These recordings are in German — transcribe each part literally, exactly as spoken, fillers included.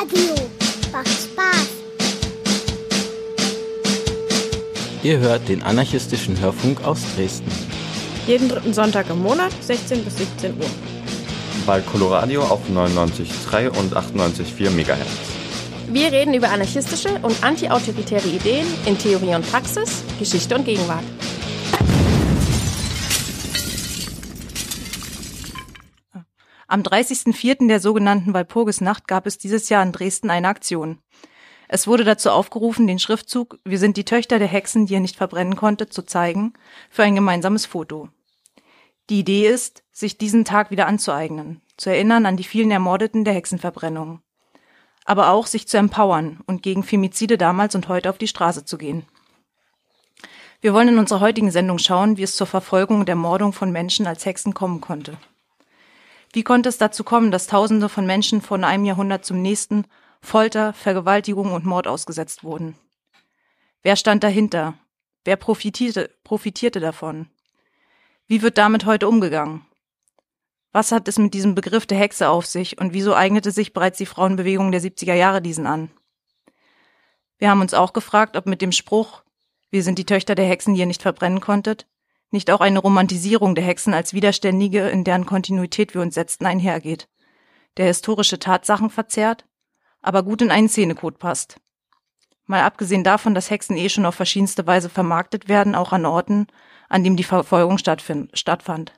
Radio macht Spaß. Ihr hört den anarchistischen Hörfunk aus Dresden. Jeden dritten Sonntag im Monat, sechzehn bis siebzehn Uhr. Bei Coloradio auf neunundneunzig Komma drei und achtundneunzig Komma vier Megahertz. Wir reden über anarchistische und antiautoritäre Ideen in Theorie und Praxis, Geschichte und Gegenwart. Am dreißigsten vierten der sogenannten Walpurgisnacht gab es dieses Jahr in Dresden eine Aktion. Es wurde dazu aufgerufen, den Schriftzug „Wir sind die Töchter der Hexen, die ihr nicht verbrennen konntet" zu zeigen, für ein gemeinsames Foto. Die Idee ist, sich diesen Tag wieder anzueignen, zu erinnern an die vielen Ermordeten der Hexenverbrennung. Aber auch sich zu empowern und gegen Femizide damals und heute auf die Straße zu gehen. Wir wollen in unserer heutigen Sendung schauen, wie es zur Verfolgung und Ermordung von Menschen als Hexen kommen konnte. Wie konnte es dazu kommen, dass Tausende von Menschen von einem Jahrhundert zum nächsten Folter, Vergewaltigung und Mord ausgesetzt wurden? Wer stand dahinter? Wer profitierte, profitierte davon? Wie wird damit heute umgegangen? Was hat es mit diesem Begriff der Hexe auf sich und wieso eignete sich bereits die Frauenbewegung der siebziger Jahre diesen an? Wir haben uns auch gefragt, ob mit dem Spruch „Wir sind die Töchter der Hexen, die ihr nicht verbrennen konntet" nicht auch eine Romantisierung der Hexen als Widerständige, in deren Kontinuität wir uns setzten, einhergeht, der historische Tatsachen verzerrt, aber gut in einen Szenecode passt. Mal abgesehen davon, dass Hexen eh schon auf verschiedenste Weise vermarktet werden, auch an Orten, an dem die Verfolgung stattfind- stattfand.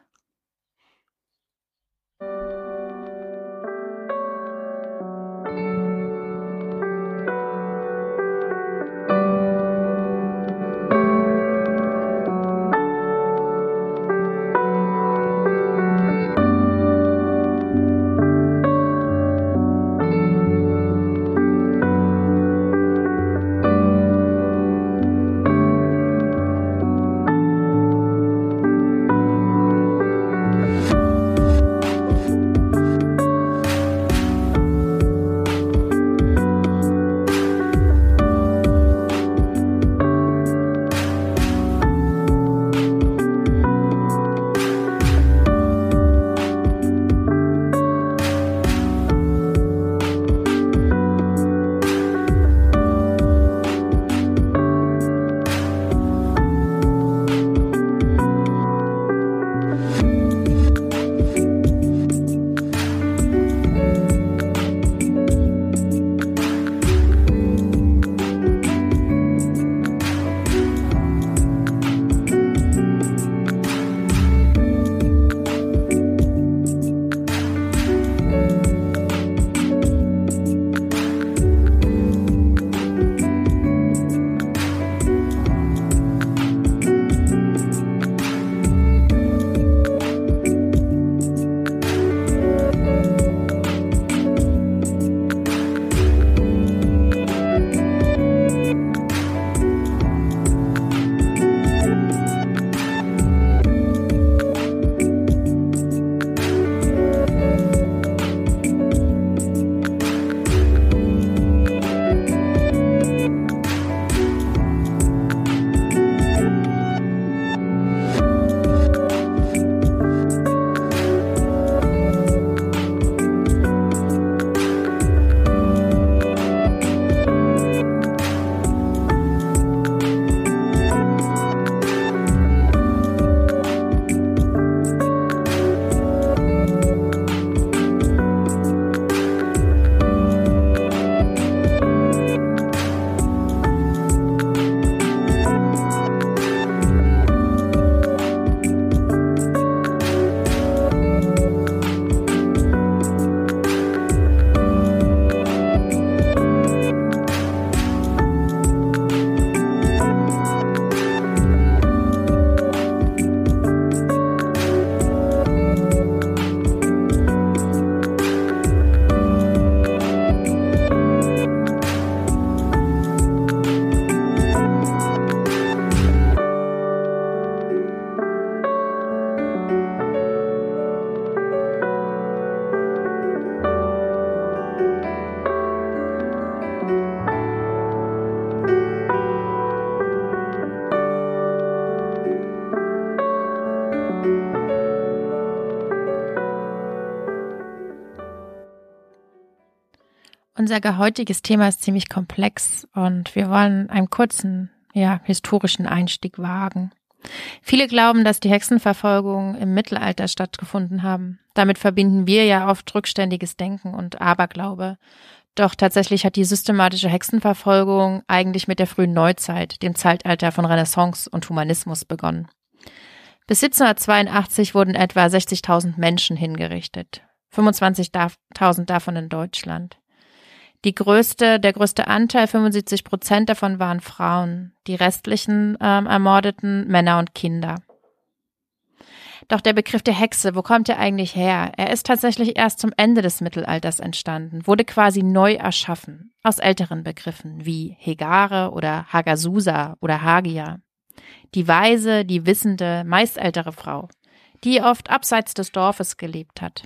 Unser heutiges Thema ist ziemlich komplex und wir wollen einen kurzen, ja, historischen Einstieg wagen. Viele glauben, dass die Hexenverfolgungen im Mittelalter stattgefunden haben. Damit verbinden wir ja oft rückständiges Denken und Aberglaube. Doch tatsächlich hat die systematische Hexenverfolgung eigentlich mit der frühen Neuzeit, dem Zeitalter von Renaissance und Humanismus, begonnen. Bis siebzehnhundertzweiundachtzig wurden etwa sechzigtausend Menschen hingerichtet, fünfundzwanzigtausend davon in Deutschland. Die größte, der größte Anteil, fünfundsiebzig Prozent davon waren Frauen, die restlichen ähm, ermordeten Männer und Kinder. Doch der Begriff der Hexe, wo kommt er eigentlich her? Er ist tatsächlich erst zum Ende des Mittelalters entstanden, wurde quasi neu erschaffen, aus älteren Begriffen wie Hegare oder Hagasusa oder Hagia. Die weise, die wissende, meist ältere Frau, die oft abseits des Dorfes gelebt hat.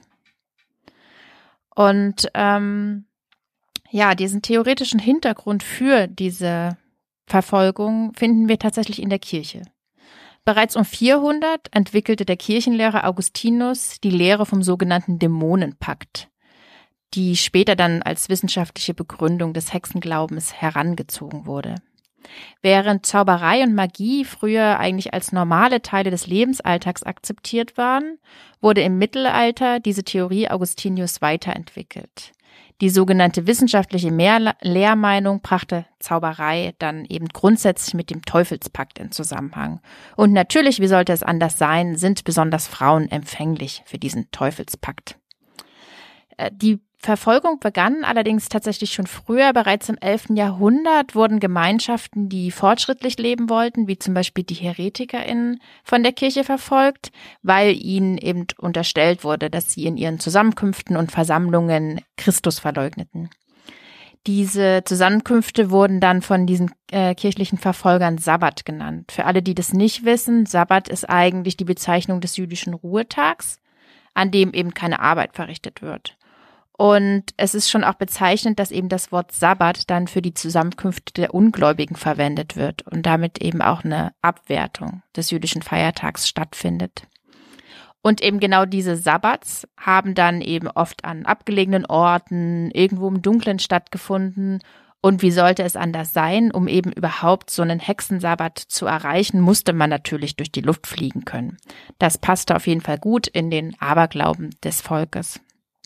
Und ähm, ja, diesen theoretischen Hintergrund für diese Verfolgung finden wir tatsächlich in der Kirche. Bereits um vierhundert entwickelte der Kirchenlehrer Augustinus die Lehre vom sogenannten Dämonenpakt, die später dann als wissenschaftliche Begründung des Hexenglaubens herangezogen wurde. Während Zauberei und Magie früher eigentlich als normale Teile des Lebensalltags akzeptiert waren, wurde im Mittelalter diese Theorie Augustinus weiterentwickelt. Die sogenannte wissenschaftliche Mehr- Lehrmeinung brachte Zauberei dann eben grundsätzlich mit dem Teufelspakt in Zusammenhang. Und natürlich, wie sollte es anders sein, sind besonders Frauen empfänglich für diesen Teufelspakt. Die Verfolgung begann allerdings tatsächlich schon früher. Bereits im elften Jahrhundert wurden Gemeinschaften, die fortschrittlich leben wollten, wie zum Beispiel die HeretikerInnen, von der Kirche verfolgt, weil ihnen eben unterstellt wurde, dass sie in ihren Zusammenkünften und Versammlungen Christus verleugneten. Diese Zusammenkünfte wurden dann von diesen äh, kirchlichen Verfolgern Sabbat genannt. Für alle, die das nicht wissen, Sabbat ist eigentlich die Bezeichnung des jüdischen Ruhetags, an dem eben keine Arbeit verrichtet wird. Und es ist schon auch bezeichnend, dass eben das Wort Sabbat dann für die Zusammenkünfte der Ungläubigen verwendet wird und damit eben auch eine Abwertung des jüdischen Feiertags stattfindet. Und eben genau diese Sabbats haben dann eben oft an abgelegenen Orten, irgendwo im Dunkeln stattgefunden. Und wie sollte es anders sein? Um eben überhaupt so einen Hexensabbat zu erreichen, musste man natürlich durch die Luft fliegen können. Das passte auf jeden Fall gut in den Aberglauben des Volkes.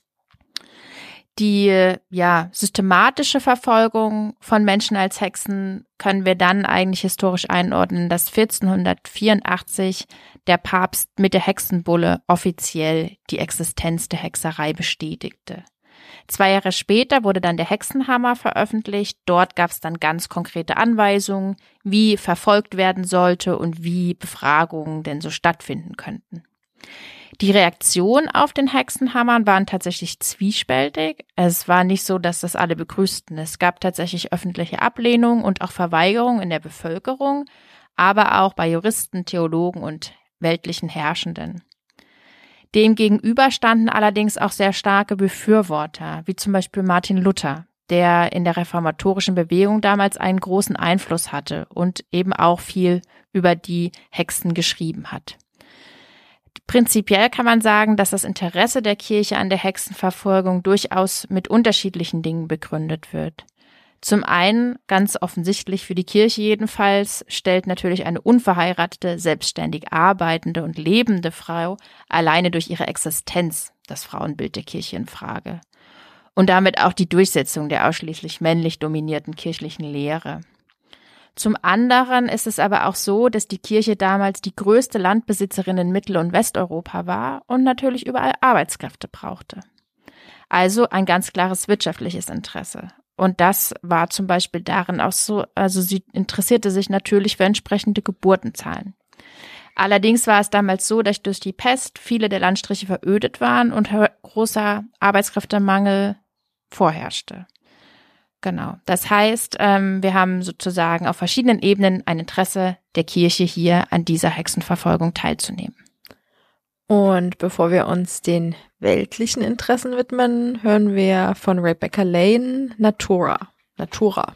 Die ja systematische Verfolgung von Menschen als Hexen können wir dann eigentlich historisch einordnen, dass vierzehnhundertvierundachtzig der Papst mit der Hexenbulle offiziell die Existenz der Hexerei bestätigte. Zwei Jahre später wurde dann der Hexenhammer veröffentlicht. Dort gab es dann ganz konkrete Anweisungen, wie verfolgt werden sollte und wie Befragungen denn so stattfinden könnten. Die Reaktionen auf den Hexenhammer waren tatsächlich zwiespältig. Es war nicht so, dass das alle begrüßten. Es gab tatsächlich öffentliche Ablehnung und auch Verweigerung in der Bevölkerung, aber auch bei Juristen, Theologen und weltlichen Herrschenden. Demgegenüber standen allerdings auch sehr starke Befürworter, wie zum Beispiel Martin Luther, der in der reformatorischen Bewegung damals einen großen Einfluss hatte und eben auch viel über die Hexen geschrieben hat. Prinzipiell kann man sagen, dass das Interesse der Kirche an der Hexenverfolgung durchaus mit unterschiedlichen Dingen begründet wird. Zum einen, ganz offensichtlich für die Kirche jedenfalls, stellt natürlich eine unverheiratete, selbstständig arbeitende und lebende Frau alleine durch ihre Existenz das Frauenbild der Kirche in Frage. Und damit auch die Durchsetzung der ausschließlich männlich dominierten kirchlichen Lehre. Zum anderen ist es aber auch so, dass die Kirche damals die größte Landbesitzerin in Mittel- und Westeuropa war und natürlich überall Arbeitskräfte brauchte. Also ein ganz klares wirtschaftliches Interesse. Und das war zum Beispiel darin auch so, also sie interessierte sich natürlich für entsprechende Geburtenzahlen. Allerdings war es damals so, dass durch die Pest viele der Landstriche verödet waren und großer Arbeitskräftemangel vorherrschte. Genau. Das heißt, ähm, wir haben sozusagen auf verschiedenen Ebenen ein Interesse der Kirche hier an dieser Hexenverfolgung teilzunehmen. Und bevor wir uns den weltlichen Interessen widmen, hören wir von Rebecca Lane Natura. Natura.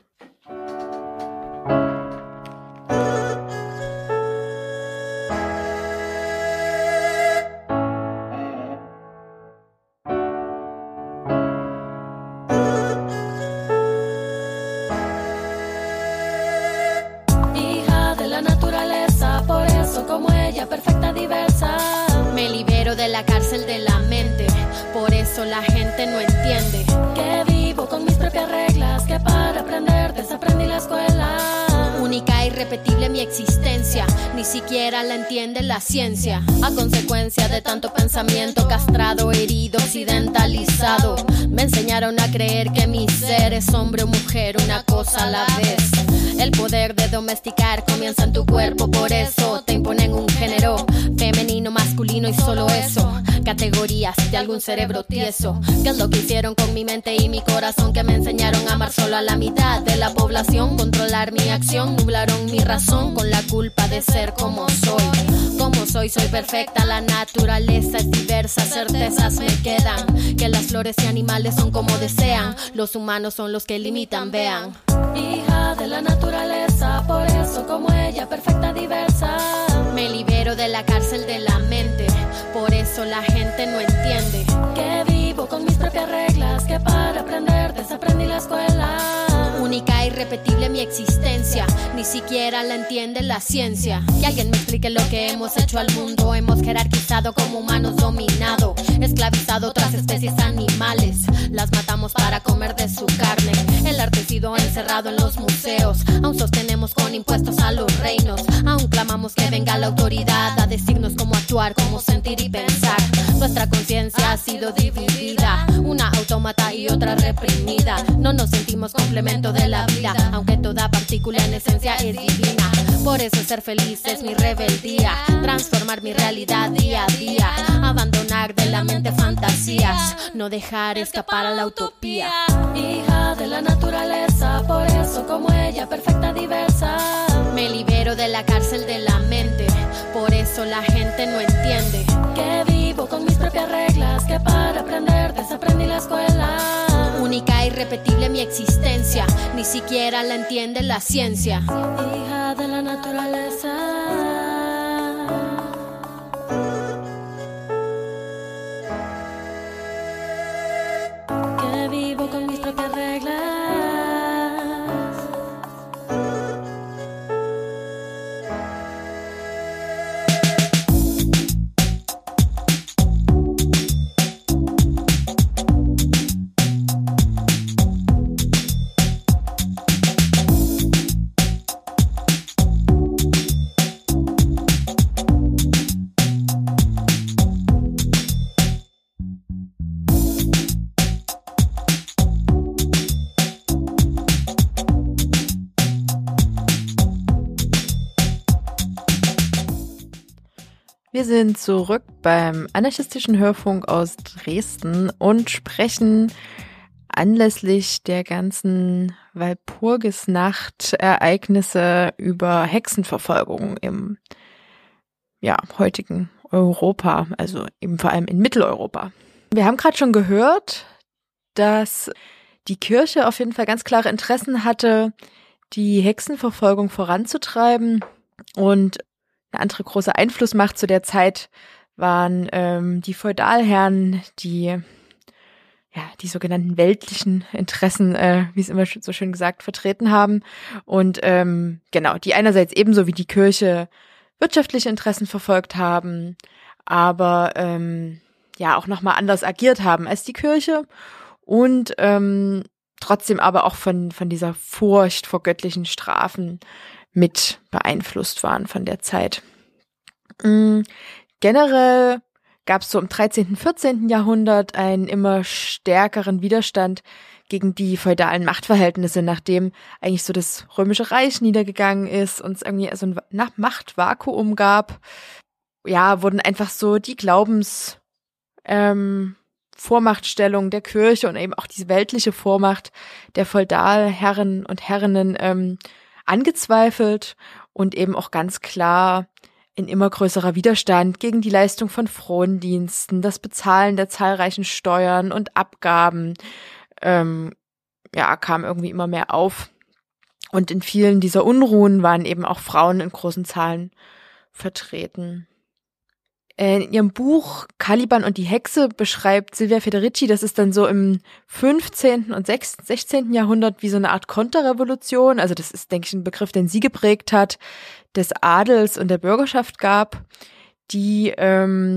la cárcel de la mente, por eso la gente no entiende. Que vivo con mis propias reglas, que para aprender desaprendí la escuela. Única e irrepetible mi existencia, ni siquiera la entiende la ciencia. A consecuencia de tanto pensamiento castrado, herido, occidentalizado, me enseñaron a creer que mi ser es hombre o mujer, una cosa a la vez. El poder de domesticar comienza en tu cuerpo, por eso te imponen un género femenino, masculino y solo eso. Categorías de algún cerebro tieso. ¿Qué es lo que hicieron con mi mente y mi corazón? Que me enseñaron a amar solo a la mitad de la población. Controlar mi acción, nublaron mi razón con la culpa de ser como soy. Como soy, soy perfecta, la naturaleza es diversa. Certezas me quedan, que las flores y animales son como desean. Los humanos son los que limitan, vean. Hija de la naturaleza, por eso como ella, perfecta, diversa. Me libero de la cárcel de la mente, por eso la gente no entiende. Que vivo con mis propias reglas, que para aprender desaprendí la escuela. Única e irrepetible mi existencia, ni siquiera la entiende la ciencia. Que alguien me explique lo que hemos hecho al mundo. Hemos jerarquizado como humanos, dominado, esclavizado otras especies animales. Las matamos para comer de su carne. El arte ha sido encerrado en los museos. Aún sostenemos con impuestos a los reinos. Aún clamamos que venga la autoridad a decirnos cómo actuar, cómo sentir y pensar. Nuestra conciencia ha sido dividida, una autómata y otra reprimida. No nos sentimos complemento de la vida, aunque toda partícula en esencia es divina. Por eso ser feliz es mi rebeldía, transformar mi realidad día a día, abandonar de la mente fantasías, no dejar escapar a la utopía. Hija de la naturaleza, por eso como ella, perfecta, diversa. Me libero de la cárcel de la mente, por eso la gente no entiende. Que vivo con mis propias reglas, que para aprender desaprendí la escuela. Única e irrepetible mi existencia, ni siquiera la entiende la ciencia. Hija de la naturaleza. Que vivo con mis propias reglas. Wir sind zurück beim anarchistischen Hörfunk aus Dresden und sprechen anlässlich der ganzen Walpurgisnacht-Ereignisse über Hexenverfolgung im ja, heutigen Europa, also eben vor allem in Mitteleuropa. Wir haben gerade schon gehört, dass die Kirche auf jeden Fall ganz klare Interessen hatte, die Hexenverfolgung voranzutreiben, und eine andere große Einflussmacht zu der Zeit waren ähm, die Feudalherren, die ja die sogenannten weltlichen Interessen, äh, wie es immer so schön gesagt, vertreten haben, und ähm, genau, die einerseits ebenso wie die Kirche wirtschaftliche Interessen verfolgt haben, aber ähm, ja auch nochmal anders agiert haben als die Kirche und ähm, trotzdem aber auch von von dieser Furcht vor göttlichen Strafen mit beeinflusst waren von der Zeit. Mhm. Generell gab es so im dreizehnten, vierzehnten Jahrhundert einen immer stärkeren Widerstand gegen die feudalen Machtverhältnisse, nachdem eigentlich so das Römische Reich niedergegangen ist und es irgendwie so ein Machtvakuum gab. Ja, wurden einfach so die Glaubens ähm, Vormachtstellung der Kirche und eben auch diese weltliche Vormacht der Feudalherren und Herrinnen ähm, angezweifelt und eben auch ganz klar in immer größerer Widerstand gegen die Leistung von Frondiensten, das Bezahlen der zahlreichen Steuern und Abgaben, ähm, ja, kam irgendwie immer mehr auf. Und in vielen dieser Unruhen waren eben auch Frauen in großen Zahlen vertreten. In ihrem Buch Caliban und die Hexe beschreibt Silvia Federici, das ist dann so im fünfzehnten und sechzehnten Jahrhundert wie so eine Art Konterrevolution. Also das ist, denke ich, ein Begriff, den sie geprägt hat, des Adels und der Bürgerschaft gab, die ähm,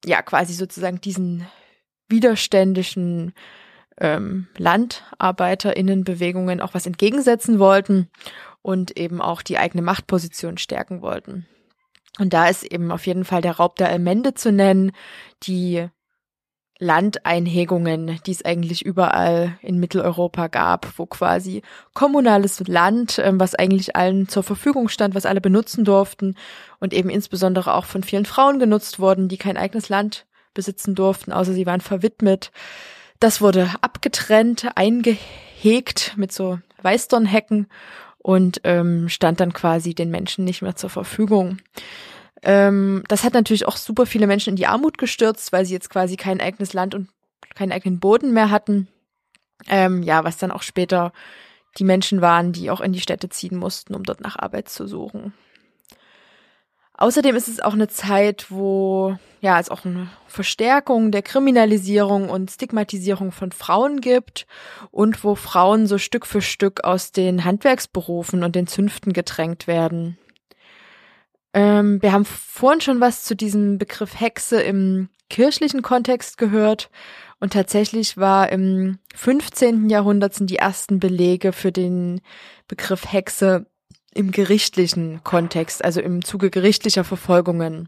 ja quasi sozusagen diesen widerständischen ähm, LandarbeiterInnenbewegungen auch was entgegensetzen wollten und eben auch die eigene Machtposition stärken wollten. Und da ist eben auf jeden Fall der Raub der Allmende zu nennen, die Landeinhegungen, die es eigentlich überall in Mitteleuropa gab, wo quasi kommunales Land, was eigentlich allen zur Verfügung stand, was alle benutzen durften und eben insbesondere auch von vielen Frauen genutzt wurden, die kein eigenes Land besitzen durften, außer sie waren verwidmet. Das wurde abgetrennt, eingehegt mit so Weißdornhecken und ähm, stand dann quasi den Menschen nicht mehr zur Verfügung. Ähm, das hat natürlich auch super viele Menschen in die Armut gestürzt, weil sie jetzt quasi kein eigenes Land und keinen eigenen Boden mehr hatten. Ähm, ja, was dann auch später die Menschen waren, die auch in die Städte ziehen mussten, um dort nach Arbeit zu suchen. Außerdem ist es auch eine Zeit, wo ja es auch eine Verstärkung der Kriminalisierung und Stigmatisierung von Frauen gibt und wo Frauen so Stück für Stück aus den Handwerksberufen und den Zünften gedrängt werden. Ähm, wir haben vorhin schon was zu diesem Begriff Hexe im kirchlichen Kontext gehört und tatsächlich war im fünfzehnten Jahrhundert sind die ersten Belege für den Begriff Hexe im gerichtlichen Kontext, also im Zuge gerichtlicher Verfolgungen.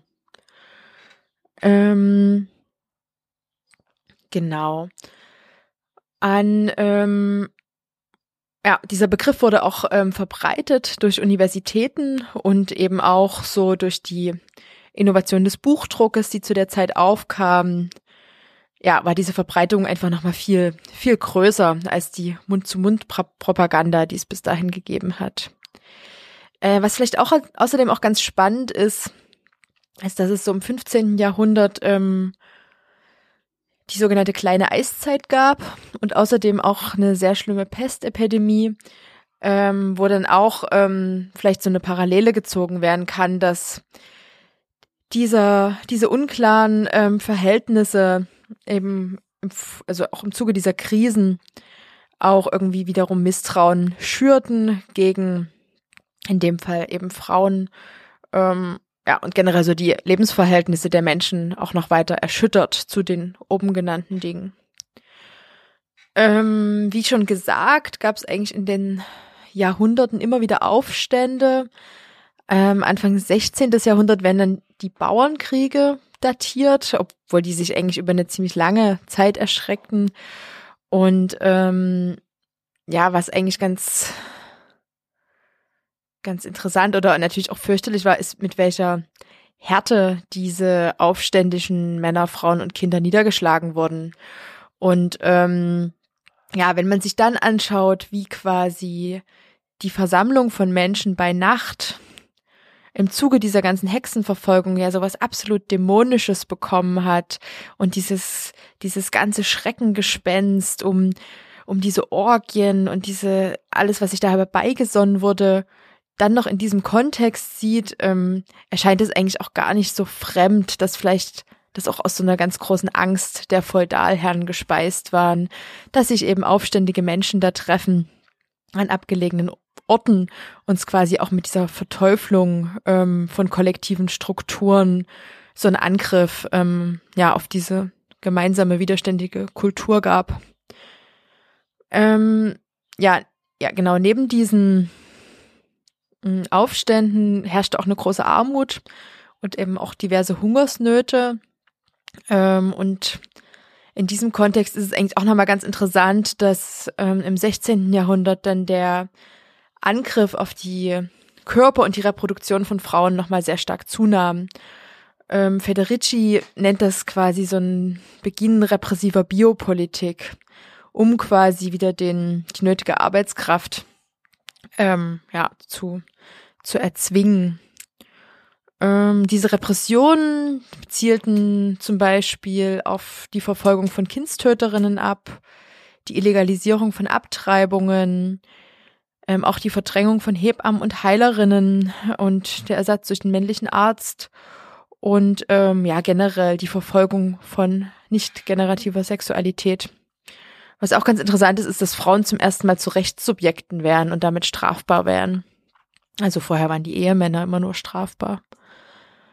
Ähm, genau. An ähm, Ja, dieser Begriff wurde auch ähm, verbreitet durch Universitäten und eben auch so durch die Innovation des Buchdruckes, die zu der Zeit aufkamen. Ja, war diese Verbreitung einfach nochmal viel, viel größer als die Mund-zu-Mund-Propaganda, die es bis dahin gegeben hat. Äh, was vielleicht auch außerdem auch ganz spannend ist, ist, dass es so im fünfzehnten Jahrhundert ähm, die sogenannte kleine Eiszeit gab und außerdem auch eine sehr schlimme Pestepidemie, ähm, wo dann auch ähm, vielleicht so eine Parallele gezogen werden kann, dass dieser, diese unklaren ähm, Verhältnisse eben, im, also auch im Zuge dieser Krisen auch irgendwie wiederum Misstrauen schürten gegen, in dem Fall eben Frauen, ähm, ja, und generell so die Lebensverhältnisse der Menschen auch noch weiter erschüttert zu den oben genannten Dingen. Ähm, wie schon gesagt, gab es eigentlich in den Jahrhunderten immer wieder Aufstände. Ähm, Anfang des sechzehnten. Jahrhundert werden dann die Bauernkriege datiert, obwohl die sich eigentlich über eine ziemlich lange Zeit erstreckten. Und ähm, ja, was eigentlich ganz ganz interessant oder natürlich auch fürchterlich war, ist, mit welcher Härte diese aufständischen Männer, Frauen und Kinder niedergeschlagen wurden. Und ähm, ja, wenn man sich dann anschaut, wie quasi die Versammlung von Menschen bei Nacht im Zuge dieser ganzen Hexenverfolgung ja sowas absolut Dämonisches bekommen hat und dieses dieses ganze Schreckengespenst um um diese Orgien und diese alles, was sich da herbeigesonnen wurde, dann noch in diesem Kontext sieht, ähm, erscheint es eigentlich auch gar nicht so fremd, dass vielleicht das auch aus so einer ganz großen Angst der Feudalherren gespeist waren, dass sich eben aufständige Menschen da treffen an abgelegenen Orten, uns quasi auch mit dieser Verteuflung ähm, von kollektiven Strukturen so einen Angriff ähm, ja auf diese gemeinsame widerständige Kultur gab. Ähm, ja, ja, genau, neben diesen Aufständen herrschte auch eine große Armut und eben auch diverse Hungersnöte. Ähm, und in diesem Kontext ist es eigentlich auch nochmal ganz interessant, dass ähm, im sechzehnten. Jahrhundert dann der Angriff auf die Körper und die Reproduktion von Frauen nochmal sehr stark zunahm. Ähm, Federici nennt das quasi so ein Beginn repressiver Biopolitik, um quasi wieder den die nötige Arbeitskraft ähm, ja zu zu erzwingen. Ähm, diese Repressionen zielten zum Beispiel auf die Verfolgung von Kindstöterinnen ab, die Illegalisierung von Abtreibungen, ähm, auch die Verdrängung von Hebammen und Heilerinnen und der Ersatz durch den männlichen Arzt und ähm, ja generell die Verfolgung von nicht generativer Sexualität. Was auch ganz interessant ist, ist, dass Frauen zum ersten Mal zu Rechtssubjekten wären und damit strafbar wären. Also vorher waren die Ehemänner immer nur strafbar.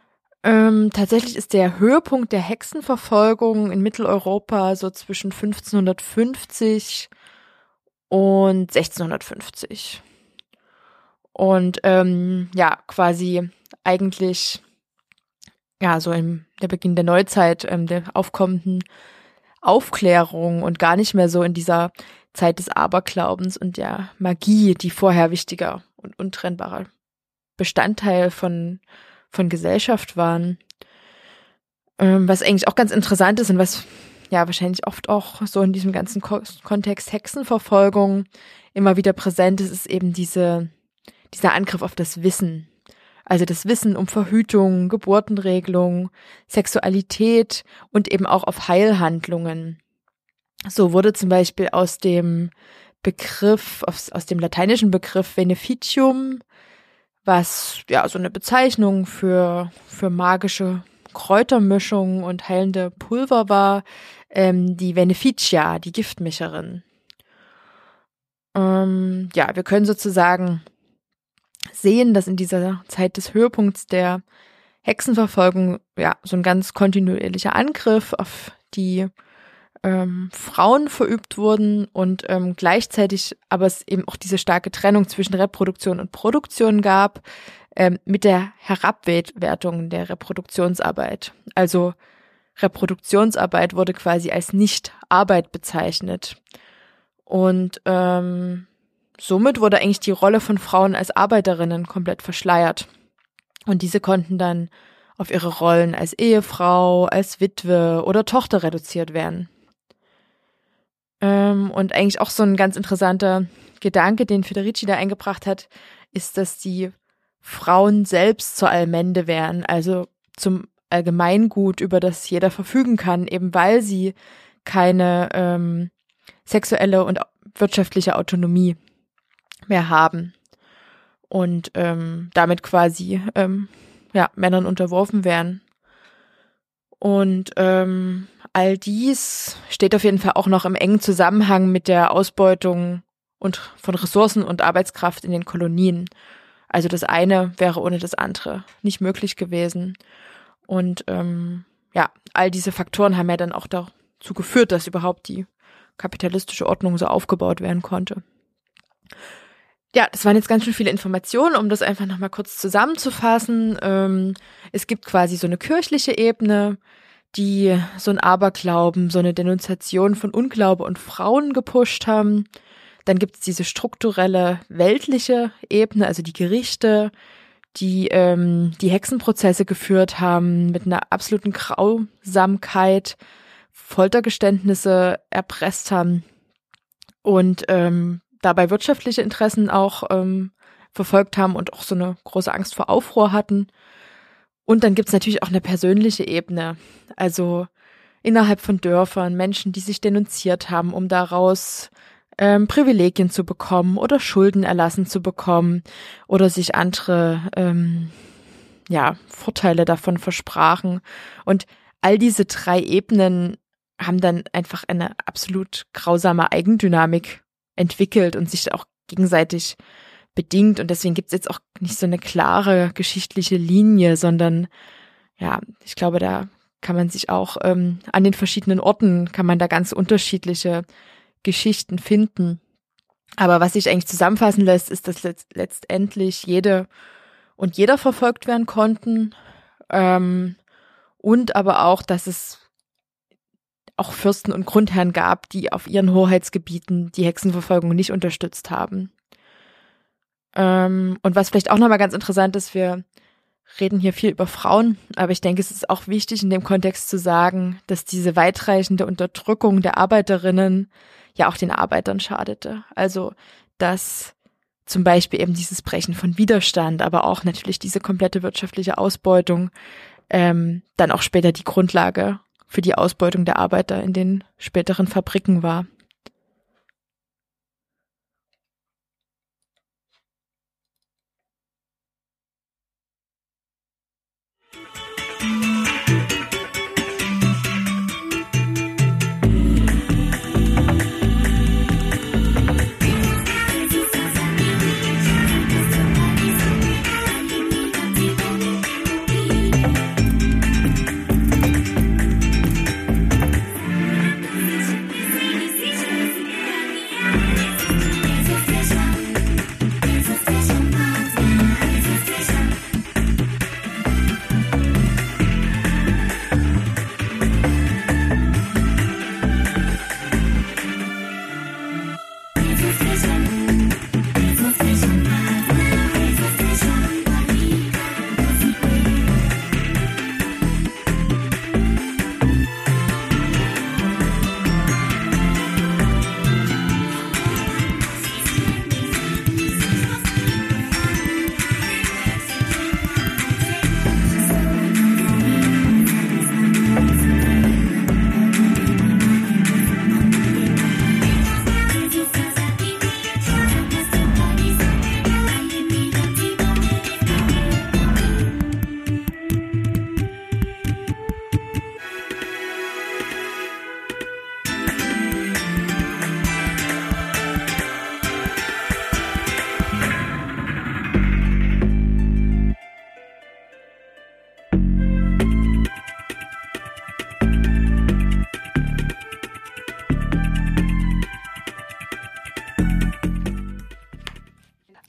Ähm, tatsächlich ist der Höhepunkt der Hexenverfolgung in Mitteleuropa so zwischen fünfzehnhundertfünfzig und sechzehnhundertfünfzig. Und ähm, ja, quasi eigentlich ja so im der Beginn der Neuzeit, ähm, der aufkommenden Aufklärung und gar nicht mehr so in dieser Zeit des Aberglaubens und der Magie, die vorher wichtiger und untrennbarer Bestandteil von von Gesellschaft waren. Ähm, was eigentlich auch ganz interessant ist und was ja wahrscheinlich oft auch so in diesem ganzen Ko- Kontext Hexenverfolgung immer wieder präsent ist, ist eben diese dieser Angriff auf das Wissen. Also das Wissen um Verhütung, Geburtenregelung, Sexualität und eben auch auf Heilhandlungen. So wurde zum Beispiel aus dem Begriff, aus, aus dem lateinischen Begriff Beneficium, was ja so eine Bezeichnung für, für magische Kräutermischung und heilende Pulver war, ähm, die Beneficia, die Giftmischerin. Ähm, ja, wir können sozusagen sehen, dass in dieser Zeit des Höhepunkts der Hexenverfolgung ja so ein ganz kontinuierlicher Angriff auf die ähm, Frauen verübt wurden und ähm, gleichzeitig aber es eben auch diese starke Trennung zwischen Reproduktion und Produktion gab, ähm, mit der Herabwertung der Reproduktionsarbeit. Also Reproduktionsarbeit wurde quasi als Nicht-Arbeit bezeichnet. Und ähm, somit wurde eigentlich die Rolle von Frauen als Arbeiterinnen komplett verschleiert. Und diese konnten dann auf ihre Rollen als Ehefrau, als Witwe oder Tochter reduziert werden. Ähm, und eigentlich auch so ein ganz interessanter Gedanke, den Federici da eingebracht hat, ist, dass die Frauen selbst zur Allmende wären, also zum Allgemeingut, über das jeder verfügen kann, eben weil sie keine ähm, sexuelle und wirtschaftliche Autonomie mehr haben und ähm, damit quasi ähm, ja, Männern unterworfen werden. Und ähm, all dies steht auf jeden Fall auch noch im engen Zusammenhang mit der Ausbeutung und von Ressourcen und Arbeitskraft in den Kolonien. Also das eine wäre ohne das andere nicht möglich gewesen. Und ähm, ja, all diese Faktoren haben ja dann auch dazu geführt, dass überhaupt die kapitalistische Ordnung so aufgebaut werden konnte. Ja, das waren jetzt ganz schön viele Informationen, um das einfach nochmal kurz zusammenzufassen. Ähm, es gibt quasi so eine kirchliche Ebene, die so ein Aberglauben, so eine Denunziation von Unglaube und Frauen gepusht haben. Dann gibt es diese strukturelle weltliche Ebene, also die Gerichte, die ähm, die Hexenprozesse geführt haben mit einer absoluten Grausamkeit, Foltergeständnisse erpresst haben und ähm, dabei wirtschaftliche Interessen auch ähm, verfolgt haben und auch so eine große Angst vor Aufruhr hatten. Und dann gibt's natürlich auch eine persönliche Ebene, also innerhalb von Dörfern, Menschen, die sich denunziert haben, um daraus ähm, Privilegien zu bekommen oder Schulden erlassen zu bekommen oder sich andere ähm, ja, Vorteile davon versprachen. Und all diese drei Ebenen haben dann einfach eine absolut grausame Eigendynamik entwickelt und sich auch gegenseitig bedingt. Und deswegen gibt's jetzt auch nicht so eine klare geschichtliche Linie, sondern ja, ich glaube, da kann man sich auch ähm, an den verschiedenen Orten, kann man da ganz unterschiedliche Geschichten finden. Aber was sich eigentlich zusammenfassen lässt, ist, dass letzt- letztendlich jede und jeder verfolgt werden konnten ähm, und aber auch, dass es auch Fürsten und Grundherren gab, die auf ihren Hoheitsgebieten die Hexenverfolgung nicht unterstützt haben. Ähm, und was vielleicht auch nochmal ganz interessant ist, wir reden hier viel über Frauen, aber ich denke, es ist auch wichtig in dem Kontext zu sagen, dass diese weitreichende Unterdrückung der Arbeiterinnen ja auch den Arbeitern schadete. Also, dass zum Beispiel eben dieses Brechen von Widerstand, aber auch natürlich diese komplette wirtschaftliche Ausbeutung ähm, dann auch später die Grundlage für die Ausbeutung der Arbeiter in den späteren Fabriken war.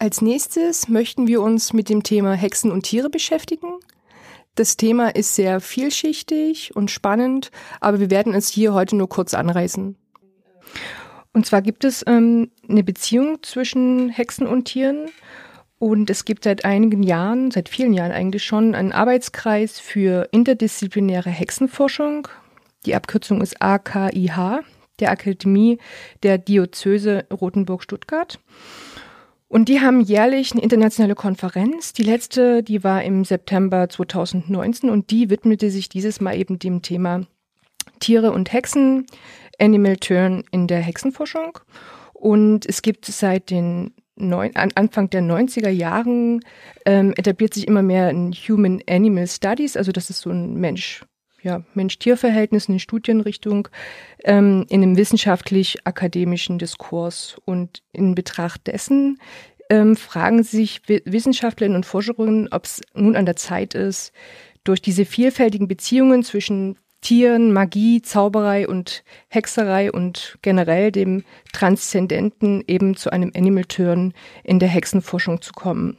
Als nächstes möchten wir uns mit dem Thema Hexen und Tiere beschäftigen. Das Thema ist sehr vielschichtig und spannend, aber wir werden es hier heute nur kurz anreißen. Und zwar gibt es ähm, eine Beziehung zwischen Hexen und Tieren und es gibt seit einigen Jahren, seit vielen Jahren eigentlich schon, einen Arbeitskreis für interdisziplinäre Hexenforschung. Die Abkürzung ist A K I H, der Akademie der Diözese Rothenburg-Stuttgart. Und die haben jährlich eine internationale Konferenz. Die letzte, die war im September zweitausendneunzehn und die widmete sich dieses Mal eben dem Thema Tiere und Hexen, Animal Turn in der Hexenforschung. Und es gibt seit den neun, Anfang der neunziger Jahren ähm, etabliert sich immer mehr ein Human Animal Studies, also das ist so ein Mensch, ja, Mensch-Tier-Verhältnis, eine Studienrichtung ähm, in einem wissenschaftlich-akademischen Diskurs. Und in Betracht dessen ähm, fragen sich w- Wissenschaftlerinnen und Forscherinnen, ob es nun an der Zeit ist, durch diese vielfältigen Beziehungen zwischen Tieren, Magie, Zauberei und Hexerei und generell dem Transzendenten eben zu einem Animal Turn in der Hexenforschung zu kommen.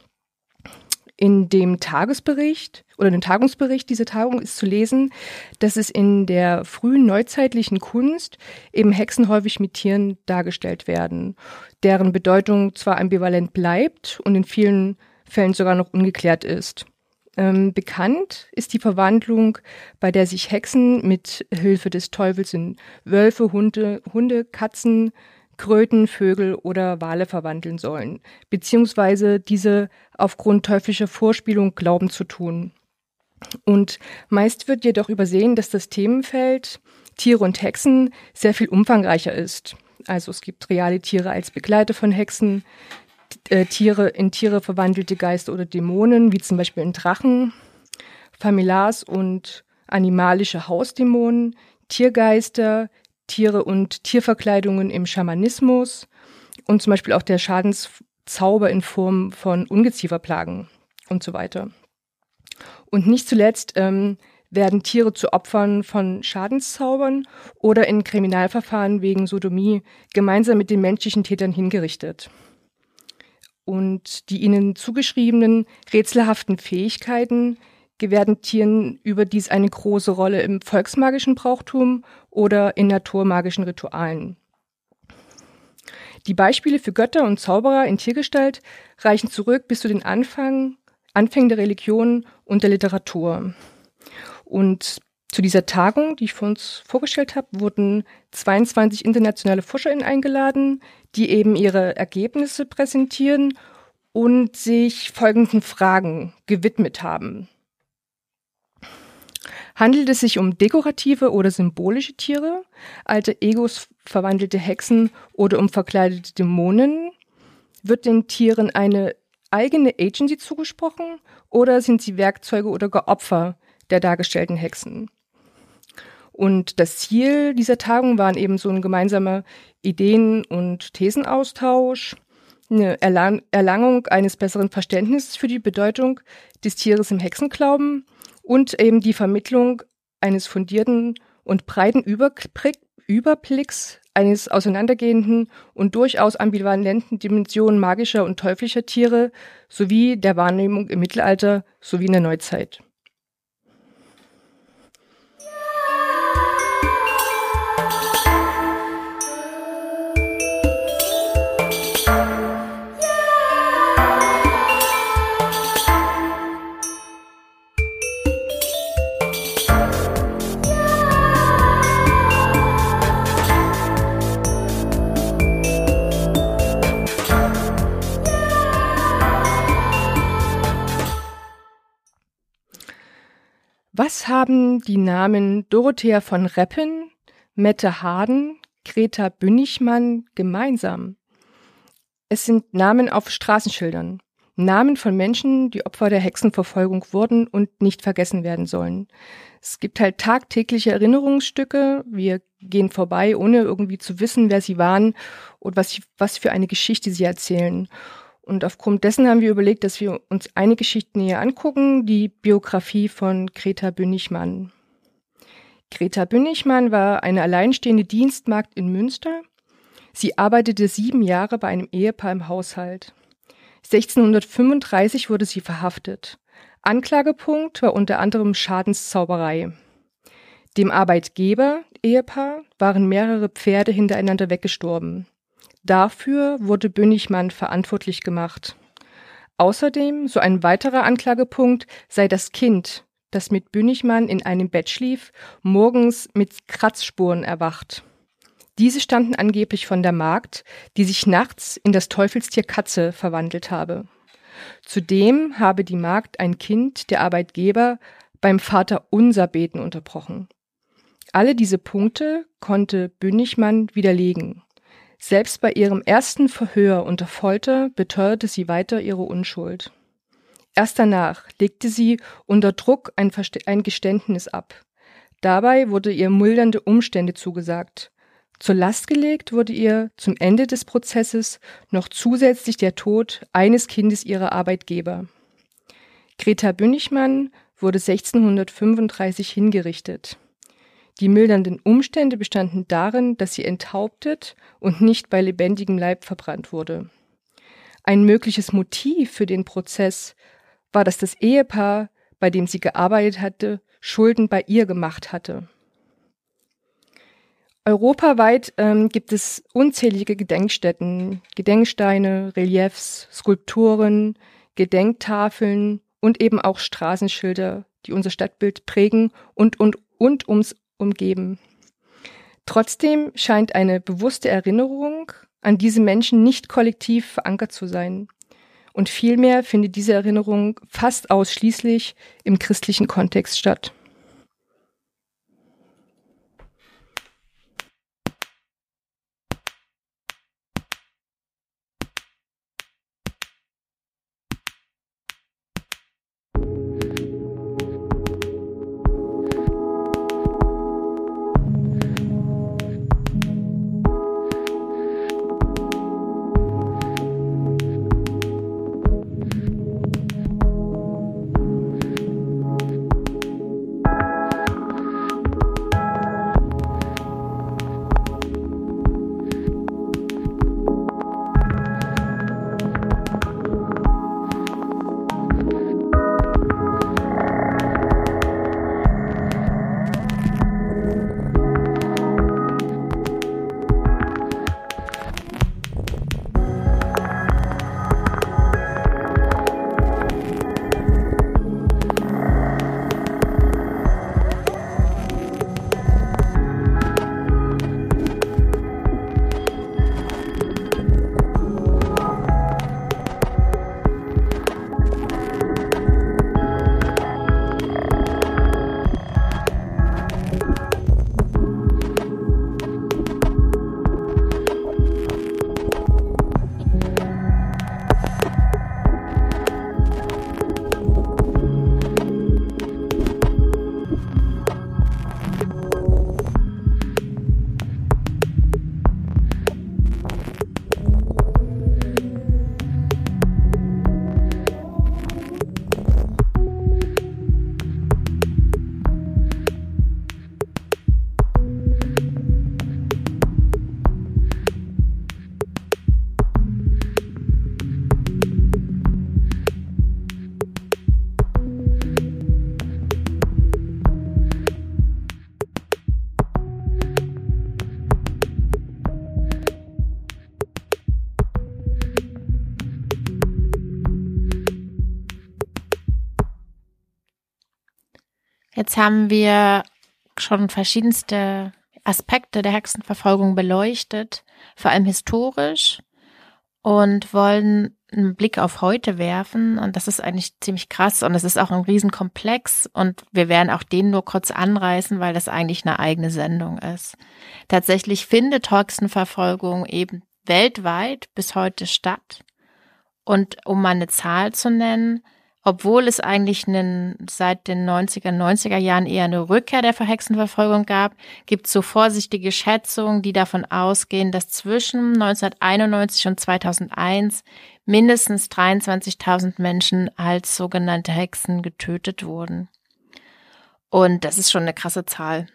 In dem Tagesbericht oder dem Tagungsbericht dieser Tagung ist zu lesen, dass es in der frühen neuzeitlichen Kunst eben Hexen häufig mit Tieren dargestellt werden, deren Bedeutung zwar ambivalent bleibt und in vielen Fällen sogar noch ungeklärt ist. Ähm, bekannt ist die Verwandlung, bei der sich Hexen mit Hilfe des Teufels in Wölfe, Hunde, Hunde, Katzen, Kröten, Vögel oder Wale verwandeln sollen, beziehungsweise diese aufgrund teuflischer Vorspielung glauben zu tun. Und meist wird jedoch übersehen, dass das Themenfeld Tiere und Hexen sehr viel umfangreicher ist. Also es gibt reale Tiere als Begleiter von Hexen, äh, Tiere in Tiere verwandelte Geister oder Dämonen, wie zum Beispiel in Drachen, Familiars und animalische Hausdämonen, Tiergeister, Tiere und Tierverkleidungen im Schamanismus und zum Beispiel auch der Schadenszauber in Form von Ungezieferplagen und so weiter. Und nicht zuletzt ähm, werden Tiere zu Opfern von Schadenszaubern oder in Kriminalverfahren wegen Sodomie gemeinsam mit den menschlichen Tätern hingerichtet. Und die ihnen zugeschriebenen rätselhaften Fähigkeiten gewähren Tieren überdies eine große Rolle im volksmagischen Brauchtum oder in naturmagischen Ritualen. Die Beispiele für Götter und Zauberer in Tiergestalt reichen zurück bis zu den Anfang, Anfängen der Religion und der Literatur. Und zu dieser Tagung, die ich vor uns vorgestellt habe, wurden zweiundzwanzig internationale ForscherInnen eingeladen, die eben ihre Ergebnisse präsentieren und sich folgenden Fragen gewidmet haben. Handelt es sich um dekorative oder symbolische Tiere, alte Egos verwandelte Hexen oder um verkleidete Dämonen? Wird den Tieren eine eigene Agency zugesprochen oder sind sie Werkzeuge oder gar Opfer der dargestellten Hexen? Und das Ziel dieser Tagung waren eben so ein gemeinsamer Ideen- und Thesenaustausch, eine Erlang- Erlangung eines besseren Verständnisses für die Bedeutung des Tieres im Hexenglauben und eben die Vermittlung eines fundierten und breiten Überblick, Überblicks eines auseinandergehenden und durchaus ambivalenten Dimensionen magischer und teuflischer Tiere sowie der Wahrnehmung im Mittelalter sowie in der Neuzeit. Was haben die Namen Dorothea von Reppen, Mette Harden, Greta Bünnigmann gemeinsam? Es sind Namen auf Straßenschildern. Namen von Menschen, die Opfer der Hexenverfolgung wurden und nicht vergessen werden sollen. Es gibt halt tagtägliche Erinnerungsstücke. Wir gehen vorbei, ohne irgendwie zu wissen, wer sie waren und was, was für eine Geschichte sie erzählen. Und aufgrund dessen haben wir überlegt, dass wir uns eine Geschichte näher angucken, die Biografie von Greta Bünnigmann. Greta Bünnigmann war eine alleinstehende Dienstmagd in Münster. Sie arbeitete sieben Jahre bei einem Ehepaar im Haushalt. sechzehnhundertfünfunddreißig wurde sie verhaftet. Anklagepunkt war unter anderem Schadenszauberei. Dem Arbeitgeber-Ehepaar waren mehrere Pferde hintereinander weggestorben. Dafür wurde Bönnigmann verantwortlich gemacht. Außerdem, so ein weiterer Anklagepunkt, sei das Kind, das mit Bönnigmann in einem Bett schlief, morgens mit Kratzspuren erwacht. Diese stammten angeblich von der Magd, die sich nachts in das Teufelstier Katze verwandelt habe. Zudem habe die Magd ein Kind, der Arbeitgeber, beim Vaterunser beten unterbrochen. Alle diese Punkte konnte Bönnigmann widerlegen. Selbst bei ihrem ersten Verhör unter Folter beteuerte sie weiter ihre Unschuld. Erst danach legte sie unter Druck ein, Verste- ein Geständnis ab. Dabei wurde ihr mildernde Umstände zugesagt. Zur Last gelegt wurde ihr zum Ende des Prozesses noch zusätzlich der Tod eines Kindes ihrer Arbeitgeber. Greta Bönnigmann wurde sechzehnhundertfünfunddreißig hingerichtet. Die mildernden Umstände bestanden darin, dass sie enthauptet und nicht bei lebendigem Leib verbrannt wurde. Ein mögliches Motiv für den Prozess war, dass das Ehepaar, bei dem sie gearbeitet hatte, Schulden bei ihr gemacht hatte. Europaweit ähm, gibt es unzählige Gedenkstätten, Gedenksteine, Reliefs, Skulpturen, Gedenktafeln und eben auch Straßenschilder, die unser Stadtbild prägen und, und, und ums umgeben. Trotzdem scheint eine bewusste Erinnerung an diese Menschen nicht kollektiv verankert zu sein. Und vielmehr findet diese Erinnerung fast ausschließlich im christlichen Kontext statt. Jetzt haben wir schon verschiedenste Aspekte der Hexenverfolgung beleuchtet, vor allem historisch, und wollen einen Blick auf heute werfen. Und das ist eigentlich ziemlich krass und es ist auch ein Riesenkomplex und wir werden auch den nur kurz anreißen, weil das eigentlich eine eigene Sendung ist. Tatsächlich findet Hexenverfolgung eben weltweit bis heute statt. Und um mal eine Zahl zu nennen, obwohl es eigentlich einen, seit den neunziger, neunziger Jahren eher eine Rückkehr der Hexenverfolgung gab, gibt es so vorsichtige Schätzungen, die davon ausgehen, dass zwischen neunzehnhunderteinundneunzig und zweitausendeins mindestens dreiundzwanzigtausend Menschen als sogenannte Hexen getötet wurden. Und das ist schon eine krasse Zahl.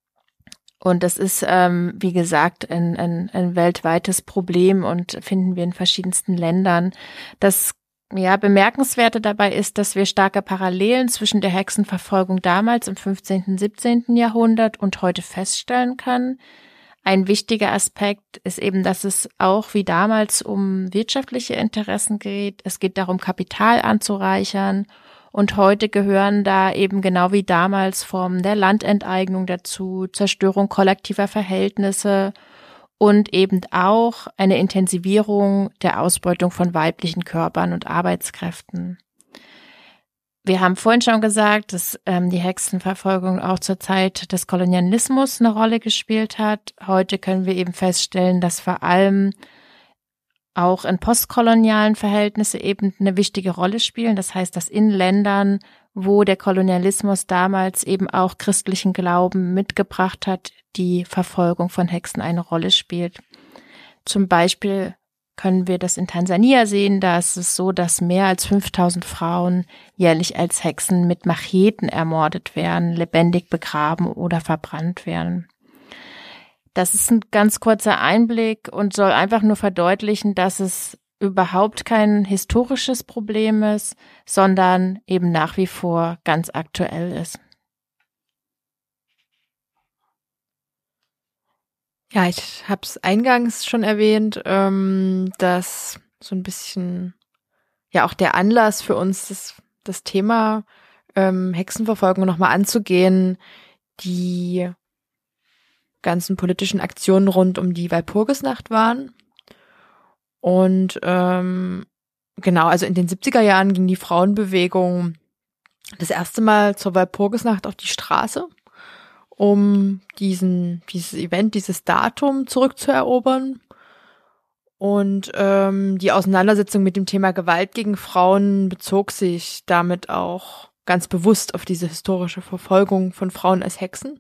Und das ist, ähm, wie gesagt, ein, ein, ein weltweites Problem und finden wir in verschiedensten Ländern. Das ja, Bemerkenswerte dabei ist, dass wir starke Parallelen zwischen der Hexenverfolgung damals im fünfzehnten, siebzehnten Jahrhundert und heute feststellen können. Ein wichtiger Aspekt ist eben, dass es auch wie damals um wirtschaftliche Interessen geht. Es geht darum, Kapital anzureichern. Und heute gehören da eben genau wie damals Formen der Landenteignung dazu, Zerstörung kollektiver Verhältnisse und eben auch eine Intensivierung der Ausbeutung von weiblichen Körpern und Arbeitskräften. Wir haben vorhin schon gesagt, dass ähm, die Hexenverfolgung auch zur Zeit des Kolonialismus eine Rolle gespielt hat. Heute können wir eben feststellen, dass vor allem auch in postkolonialen Verhältnissen eben eine wichtige Rolle spielen. Das heißt, dass in Ländern, wo der Kolonialismus damals eben auch christlichen Glauben mitgebracht hat, die Verfolgung von Hexen eine Rolle spielt. Zum Beispiel können wir das in Tansania sehen, da ist es so, dass mehr als fünftausend Frauen jährlich als Hexen mit Macheten ermordet werden, lebendig begraben oder verbrannt werden. Das ist ein ganz kurzer Einblick und soll einfach nur verdeutlichen, dass es überhaupt kein historisches Problem ist, sondern eben nach wie vor ganz aktuell ist. Ja, ich habe es eingangs schon erwähnt, ähm, dass so ein bisschen ja auch der Anlass für uns, das, das Thema ähm, Hexenverfolgung nochmal anzugehen, die ganzen politischen Aktionen rund um die Walpurgisnacht waren. Und ähm, genau, also in den siebziger Jahren ging die Frauenbewegung das erste Mal zur Walpurgisnacht auf die Straße, um diesen dieses Event, dieses Datum zurückzuerobern. Und ähm, die Auseinandersetzung mit dem Thema Gewalt gegen Frauen bezog sich damit auch ganz bewusst auf diese historische Verfolgung von Frauen als Hexen.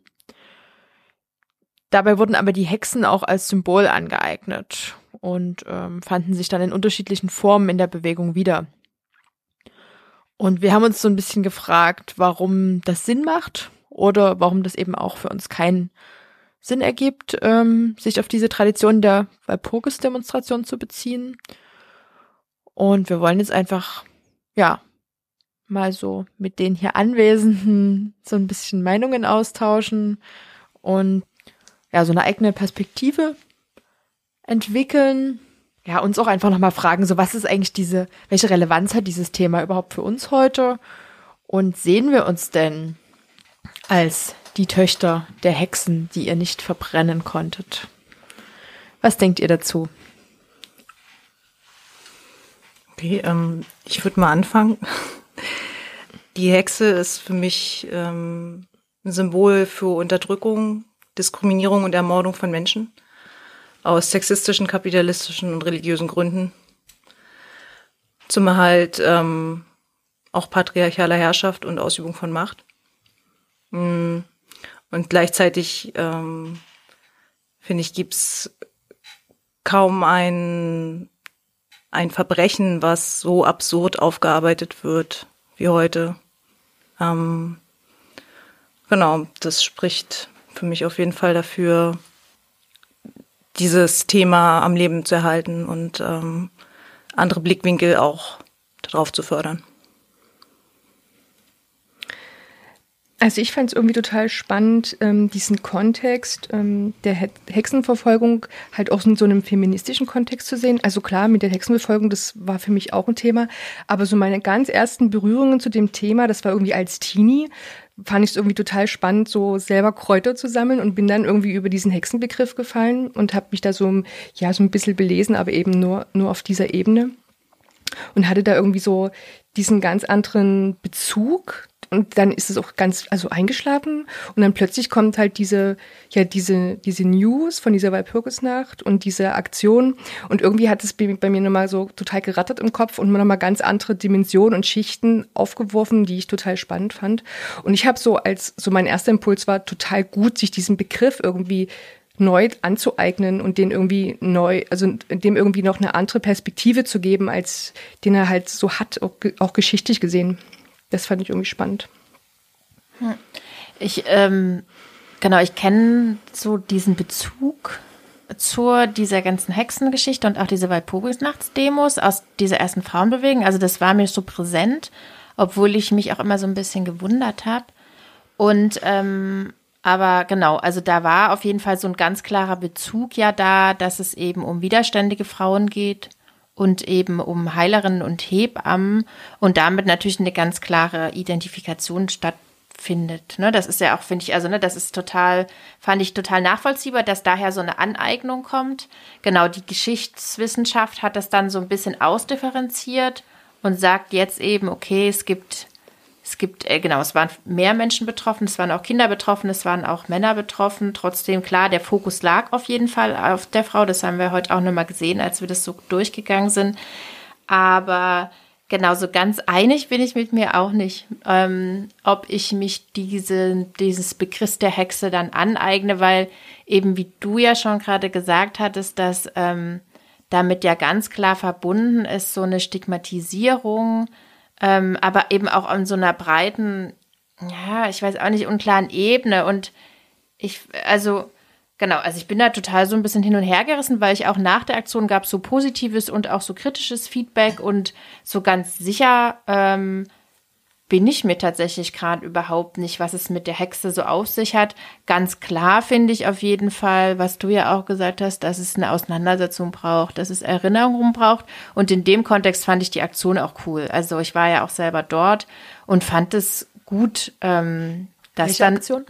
Dabei wurden aber die Hexen auch als Symbol angeeignet und ähm, fanden sich dann in unterschiedlichen Formen in der Bewegung wieder. Und wir haben uns so ein bisschen gefragt, warum das Sinn macht oder warum das eben auch für uns keinen Sinn ergibt, ähm, sich auf diese Tradition der Walpurgis-Demonstration zu beziehen. Und wir wollen jetzt einfach, ja, mal so mit den hier Anwesenden so ein bisschen Meinungen austauschen und ja, so eine eigene Perspektive entwickeln. Ja, uns auch einfach nochmal fragen, so was ist eigentlich diese, welche Relevanz hat dieses Thema überhaupt für uns heute? Und sehen wir uns denn als die Töchter der Hexen, die ihr nicht verbrennen konntet? Was denkt ihr dazu? Okay, ähm, ich würde mal anfangen. Die Hexe ist für mich ähm, ein Symbol für Unterdrückung, Diskriminierung und Ermordung von Menschen aus sexistischen, kapitalistischen und religiösen Gründen. Zum Erhalt ähm, auch patriarchaler Herrschaft und Ausübung von Macht. Und gleichzeitig, ähm, finde ich, gibt's kaum ein, ein Verbrechen, was so absurd aufgearbeitet wird wie heute. Ähm, genau, das spricht für mich auf jeden Fall dafür, dieses Thema am Leben zu erhalten und ähm, andere Blickwinkel auch darauf zu fördern. Also ich fand es irgendwie total spannend, ähm, diesen Kontext ähm, der He- Hexenverfolgung halt auch in so einem feministischen Kontext zu sehen. Also klar, mit der Hexenverfolgung, das war für mich auch ein Thema, aber so meine ganz ersten Berührungen zu dem Thema, das war irgendwie als Teenie, fand ich es irgendwie total spannend, so selber Kräuter zu sammeln und bin dann irgendwie über diesen Hexenbegriff gefallen und habe mich da so, ja, so ein bisschen belesen, aber eben nur, nur auf dieser Ebene und hatte da irgendwie so diesen ganz anderen Bezug. Und dann ist es auch ganz, also eingeschlafen. Und dann plötzlich kommt halt diese, ja, diese, diese News von dieser Walpurgisnacht und diese Aktion. Und irgendwie hat es bei mir nochmal so total gerattert im Kopf und nochmal ganz andere Dimensionen und Schichten aufgeworfen, die ich total spannend fand. Und ich habe so als, so mein erster Impuls war total gut, sich diesen Begriff irgendwie neu anzueignen und den irgendwie neu, also dem irgendwie noch eine andere Perspektive zu geben, als den er halt so hat, auch, auch geschichtlich gesehen. Das fand ich irgendwie spannend. Ich, ähm, genau, ich kenne so diesen Bezug zu dieser ganzen Hexengeschichte und auch diese Walpurgisnachtsdemos aus dieser ersten Frauenbewegung. Also das war mir so präsent, obwohl ich mich auch immer so ein bisschen gewundert habe. Und ähm, aber genau, also da war auf jeden Fall so ein ganz klarer Bezug ja da, dass es eben um widerständige Frauen geht und eben um Heilerinnen und Hebammen und damit natürlich eine ganz klare Identifikation stattfindet. Ne, das ist ja auch, finde ich, also ne, das ist total, fand ich total nachvollziehbar, dass daher so eine Aneignung kommt. Genau, die Geschichtswissenschaft hat das dann so ein bisschen ausdifferenziert und sagt jetzt eben, okay, es gibt Es gibt, äh, genau, es waren mehr Menschen betroffen, es waren auch Kinder betroffen, es waren auch Männer betroffen. Trotzdem, klar, der Fokus lag auf jeden Fall auf der Frau. Das haben wir heute auch nochmal gesehen, als wir das so durchgegangen sind. Aber genau, so ganz einig bin ich mit mir auch nicht, ähm, ob ich mich diese, dieses Begriff der Hexe dann aneigne, weil eben, wie du ja schon gerade gesagt hattest, dass ähm, damit ja ganz klar verbunden ist, so eine Stigmatisierung, Ähm, aber eben auch an so einer breiten, ja, ich weiß auch nicht, unklaren Ebene. Und ich, also, genau, also ich bin da total so ein bisschen hin und her gerissen, weil ich auch nach der Aktion gab so positives und auch so kritisches Feedback und so ganz sicher ähm, bin ich mir tatsächlich gerade überhaupt nicht, was es mit der Hexe so auf sich hat. Ganz klar finde ich auf jeden Fall, was du ja auch gesagt hast, dass es eine Auseinandersetzung braucht, dass es Erinnerungen braucht. Und in dem Kontext fand ich die Aktion auch cool. Also ich war ja auch selber dort und fand es gut, ähm, dass Welche dann Aktion?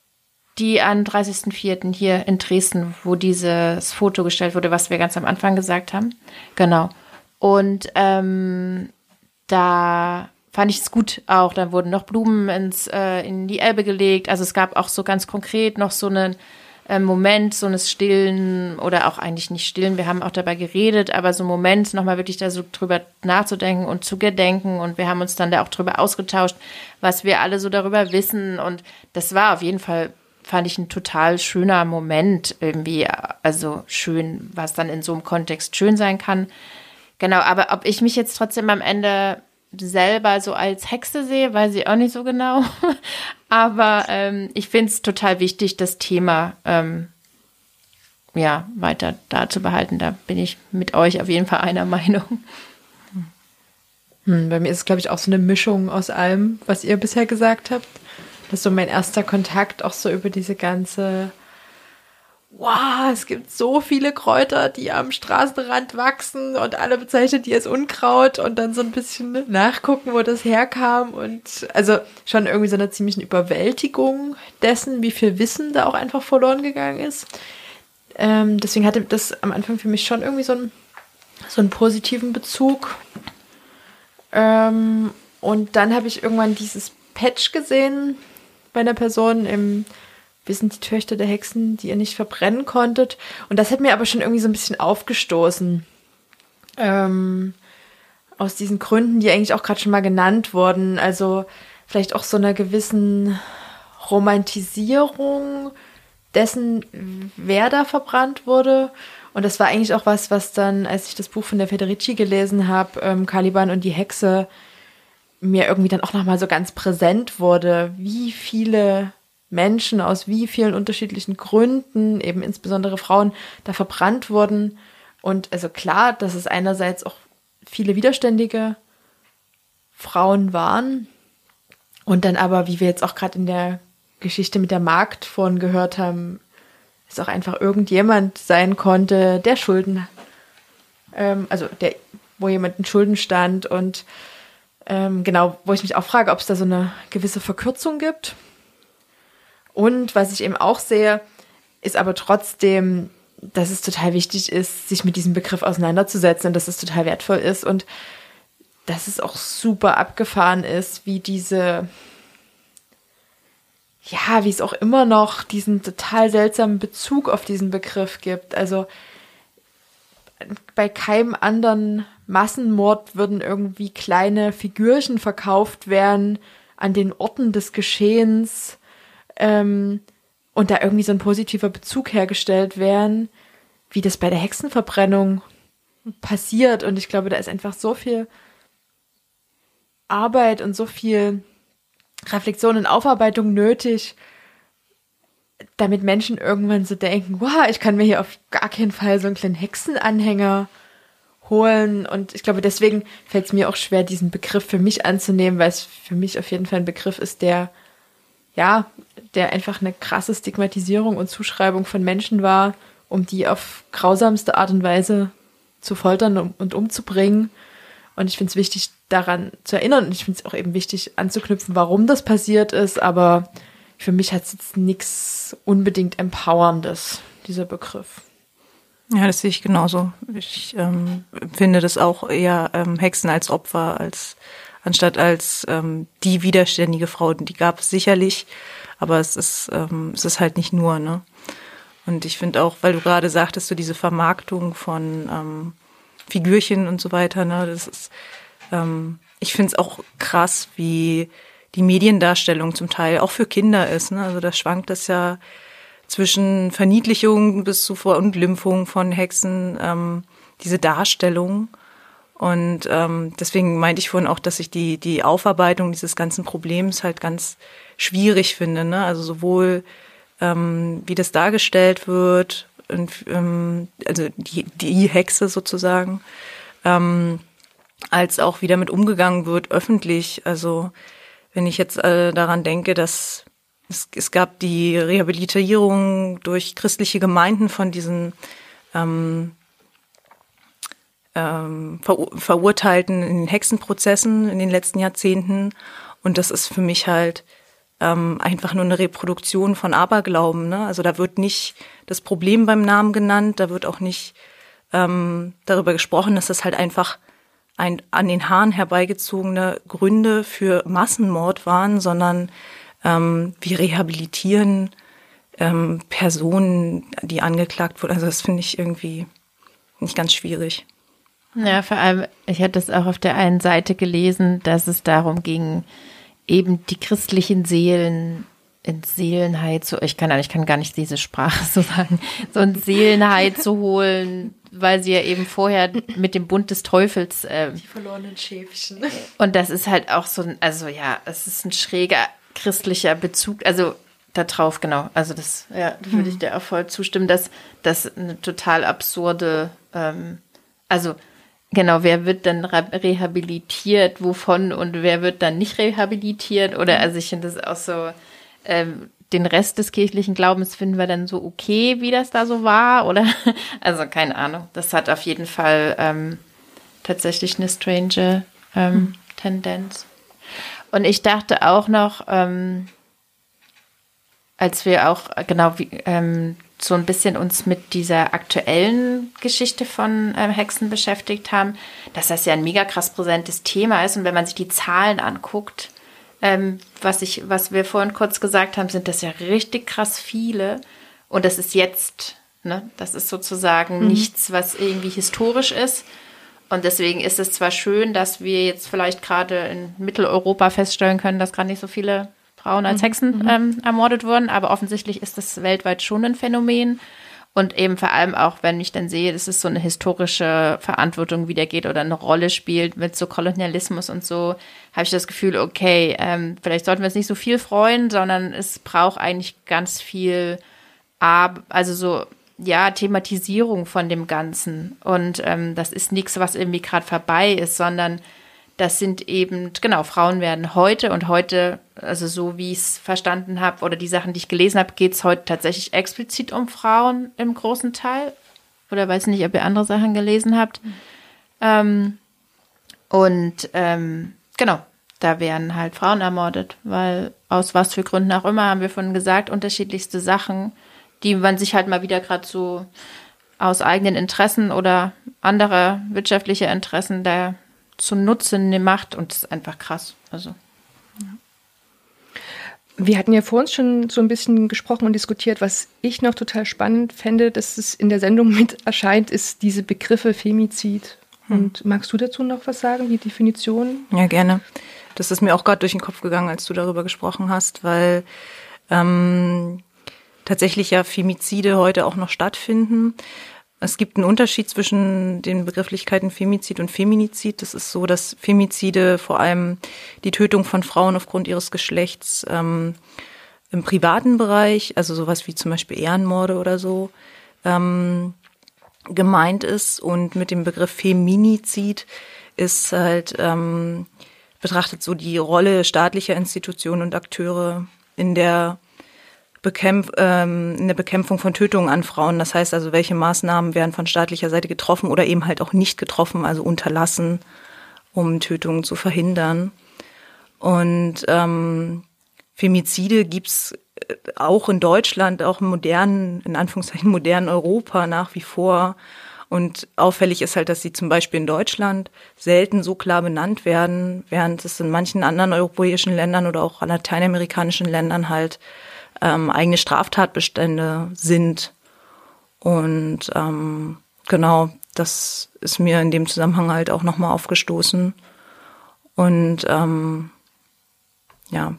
Die am dreißigsten vierten hier in Dresden, wo dieses Foto gestellt wurde, was wir ganz am Anfang gesagt haben. Genau. Und ähm, da fand ich es gut auch. Dann wurden noch Blumen ins, äh, in die Elbe gelegt. Also es gab auch so ganz konkret noch so einen äh, Moment, so eines Stillen oder auch eigentlich nicht Stillen. Wir haben auch dabei geredet, aber so einen Moment, nochmal wirklich da so drüber nachzudenken und zu gedenken. Und wir haben uns dann da auch drüber ausgetauscht, was wir alle so darüber wissen. Und das war auf jeden Fall, fand ich, ein total schöner Moment irgendwie. Also schön, was dann in so einem Kontext schön sein kann. Genau, aber ob ich mich jetzt trotzdem am Ende selber so als Hexe sehe, weiß ich auch nicht so genau. Aber ähm, ich finde es total wichtig, das Thema ähm, ja, weiter da zu behalten. Da bin ich mit euch auf jeden Fall einer Meinung. Hm, bei mir ist es, glaube ich, auch so eine Mischung aus allem, was ihr bisher gesagt habt. Das ist so mein erster Kontakt, auch so über diese ganze wow, es gibt so viele Kräuter, die am Straßenrand wachsen und alle bezeichnen die als Unkraut und dann so ein bisschen nachgucken, wo das herkam und also schon irgendwie so eine ziemliche Überwältigung dessen, wie viel Wissen da auch einfach verloren gegangen ist. Ähm, deswegen hatte das am Anfang für mich schon irgendwie so einen, so einen positiven Bezug. Ähm, und dann habe ich irgendwann dieses Patch gesehen bei einer Person im Wir sind die Töchter der Hexen, die ihr nicht verbrennen konntet. Und das hat mir aber schon irgendwie so ein bisschen aufgestoßen. Ähm, aus diesen Gründen, die eigentlich auch gerade schon mal genannt wurden. Also vielleicht auch so einer gewissen Romantisierung dessen, wer da verbrannt wurde. Und das war eigentlich auch was, was dann, als ich das Buch von der Federici gelesen habe, ähm, Caliban und die Hexe, mir irgendwie dann auch nochmal so ganz präsent wurde, wie viele Menschen aus wie vielen unterschiedlichen Gründen, eben insbesondere Frauen, da verbrannt wurden. Und also klar, dass es einerseits auch viele widerständige Frauen waren und dann aber, wie wir jetzt auch gerade in der Geschichte mit der Magd vorhin gehört haben, es auch einfach irgendjemand sein konnte, der Schulden, ähm, also der, wo jemand in Schulden stand und ähm, genau, wo ich mich auch frage, ob es da so eine gewisse Verkürzung gibt. Und was ich eben auch sehe, ist aber trotzdem, dass es total wichtig ist, sich mit diesem Begriff auseinanderzusetzen und dass es total wertvoll ist und dass es auch super abgefahren ist, wie diese, ja, wie es auch immer noch diesen total seltsamen Bezug auf diesen Begriff gibt. Also bei keinem anderen Massenmord würden irgendwie kleine Figürchen verkauft werden an den Orten des Geschehens, Ähm, und da irgendwie so ein positiver Bezug hergestellt werden, wie das bei der Hexenverbrennung passiert. Und ich glaube, da ist einfach so viel Arbeit und so viel Reflexion und Aufarbeitung nötig, damit Menschen irgendwann so denken, wow, ich kann mir hier auf gar keinen Fall so einen kleinen Hexenanhänger holen. Und ich glaube, deswegen fällt es mir auch schwer, diesen Begriff für mich anzunehmen, weil es für mich auf jeden Fall ein Begriff ist, der, ja, der einfach eine krasse Stigmatisierung und Zuschreibung von Menschen war, um die auf grausamste Art und Weise zu foltern und umzubringen. Und ich finde es wichtig, daran zu erinnern. Und ich finde es auch eben wichtig, anzuknüpfen, warum das passiert ist. Aber für mich hat es jetzt nichts unbedingt Empowerndes, dieser Begriff. Ja, das sehe ich genauso. Ich ähm, finde das auch eher ähm, Hexen als Opfer, als anstatt als ähm, die widerständige Frau. Die gab es sicherlich, aber es ist, ähm, es ist halt nicht nur, ne? Und ich finde auch, weil du gerade sagtest, so diese Vermarktung von ähm, Figürchen und so weiter, ne, das ist, ähm, ich finde es auch krass, wie die Mediendarstellung zum Teil auch für Kinder ist, ne? Also da schwankt das ja zwischen Verniedlichung bis zu Verunglimpfung von Hexen, ähm, diese Darstellung. Und ähm, deswegen meinte ich vorhin auch, dass ich die die Aufarbeitung dieses ganzen Problems halt ganz schwierig finde, ne? Also sowohl ähm, wie das dargestellt wird, und, ähm, also die, die Hexe sozusagen, ähm, als auch wie damit umgegangen wird öffentlich. Also wenn ich jetzt äh, daran denke, dass es, es gab die Rehabilitierung durch christliche Gemeinden von diesen ähm, ähm, Ver, Verurteilten in den Hexenprozessen in den letzten Jahrzehnten. Und das ist für mich halt ähm, einfach nur eine Reproduktion von Aberglauben, ne? Also da wird nicht das Problem beim Namen genannt, da wird auch nicht ähm, darüber gesprochen, dass das halt einfach ein an den Haaren herbeigezogene Gründe für Massenmord waren, sondern ähm, wir rehabilitieren ähm, Personen, die angeklagt wurden. Also das finde ich irgendwie nicht ganz schwierig. Ja, vor allem, ich hatte es auch auf der einen Seite gelesen, dass es darum ging, eben die christlichen Seelen in Seelenheit zu, ich kann, ich kann gar nicht diese Sprache so sagen, so in Seelenheit zu holen, weil sie ja eben vorher mit dem Bund des Teufels äh, die verlorenen Schäfchen. Und das ist halt auch so ein, also ja, es ist ein schräger christlicher Bezug, also da drauf, genau, also das, ja, da würde ich dir auch voll zustimmen, dass das eine total absurde, ähm, also genau, wer wird dann rehabilitiert, wovon, und wer wird dann nicht rehabilitiert? Oder, also ich finde das auch so, ähm, den Rest des kirchlichen Glaubens finden wir dann so okay, wie das da so war, oder? Also keine Ahnung. Das hat auf jeden Fall ähm, tatsächlich eine strange ähm, mhm. Tendenz. Und ich dachte auch noch, ähm, als wir auch, genau, wie, ähm, so ein bisschen uns mit dieser aktuellen Geschichte von ähm, Hexen beschäftigt haben, dass das ja ein mega krass präsentes Thema ist. Und wenn man sich die Zahlen anguckt, ähm, was ich, was wir vorhin kurz gesagt haben, sind das ja richtig krass viele. Und das ist jetzt, ne, das ist sozusagen mhm. nichts, was irgendwie historisch ist. Und deswegen ist es zwar schön, dass wir jetzt vielleicht gerade in Mitteleuropa feststellen können, dass gerade nicht so viele Frauen als Hexen mhm. ähm, ermordet wurden, aber offensichtlich ist das weltweit schon ein Phänomen. Und eben vor allem auch, wenn ich dann sehe, dass es so eine historische Verantwortung wiedergeht oder eine Rolle spielt mit so Kolonialismus und so, habe ich das Gefühl, okay, ähm, vielleicht sollten wir uns nicht so viel freuen, sondern es braucht eigentlich ganz viel, Ab- also so, ja, Thematisierung von dem Ganzen. Und ähm, das ist nichts, was irgendwie gerade vorbei ist, sondern das sind eben, genau, Frauen werden heute und heute, also so wie ich es verstanden habe oder die Sachen, die ich gelesen habe, geht es heute tatsächlich explizit um Frauen im großen Teil. Oder weiß nicht, ob ihr andere Sachen gelesen habt. Mhm. Ähm, und ähm, genau, da werden halt Frauen ermordet, weil aus was für Gründen auch immer, haben wir vorhin gesagt, unterschiedlichste Sachen, die man sich halt mal wieder gerade so aus eigenen Interessen oder anderer wirtschaftlicher Interessen da zum Nutzen macht, und das ist einfach krass. Also. Wir hatten ja vor uns schon so ein bisschen gesprochen und diskutiert, was ich noch total spannend fände, dass es in der Sendung mit erscheint, ist diese Begriffe Femizid. Hm. Und magst du dazu noch was sagen, die Definition? Ja, gerne. Das ist mir auch gerade durch den Kopf gegangen, als du darüber gesprochen hast, weil ähm, tatsächlich ja Femizide heute auch noch stattfinden. Es gibt einen Unterschied zwischen den Begrifflichkeiten Femizid und Feminizid. Das ist so, dass Femizide vor allem die Tötung von Frauen aufgrund ihres Geschlechts ähm, im privaten Bereich, also sowas wie zum Beispiel Ehrenmorde oder so, ähm, gemeint ist. Und mit dem Begriff Feminizid ist halt ähm, betrachtet so die Rolle staatlicher Institutionen und Akteure in der Bekämpf, ähm, in der Bekämpfung von Tötungen an Frauen. Das heißt also, welche Maßnahmen werden von staatlicher Seite getroffen oder eben halt auch nicht getroffen, also unterlassen, um Tötungen zu verhindern. Und ähm, Femizide gibt's auch in Deutschland, auch im modernen, in Anführungszeichen modernen Europa nach wie vor. Und auffällig ist halt, dass sie zum Beispiel in Deutschland selten so klar benannt werden, während es in manchen anderen europäischen Ländern oder auch lateinamerikanischen Ländern halt ähm, eigene Straftatbestände sind. Und ähm, genau, das ist mir in dem Zusammenhang halt auch nochmal aufgestoßen. Und ähm, ja.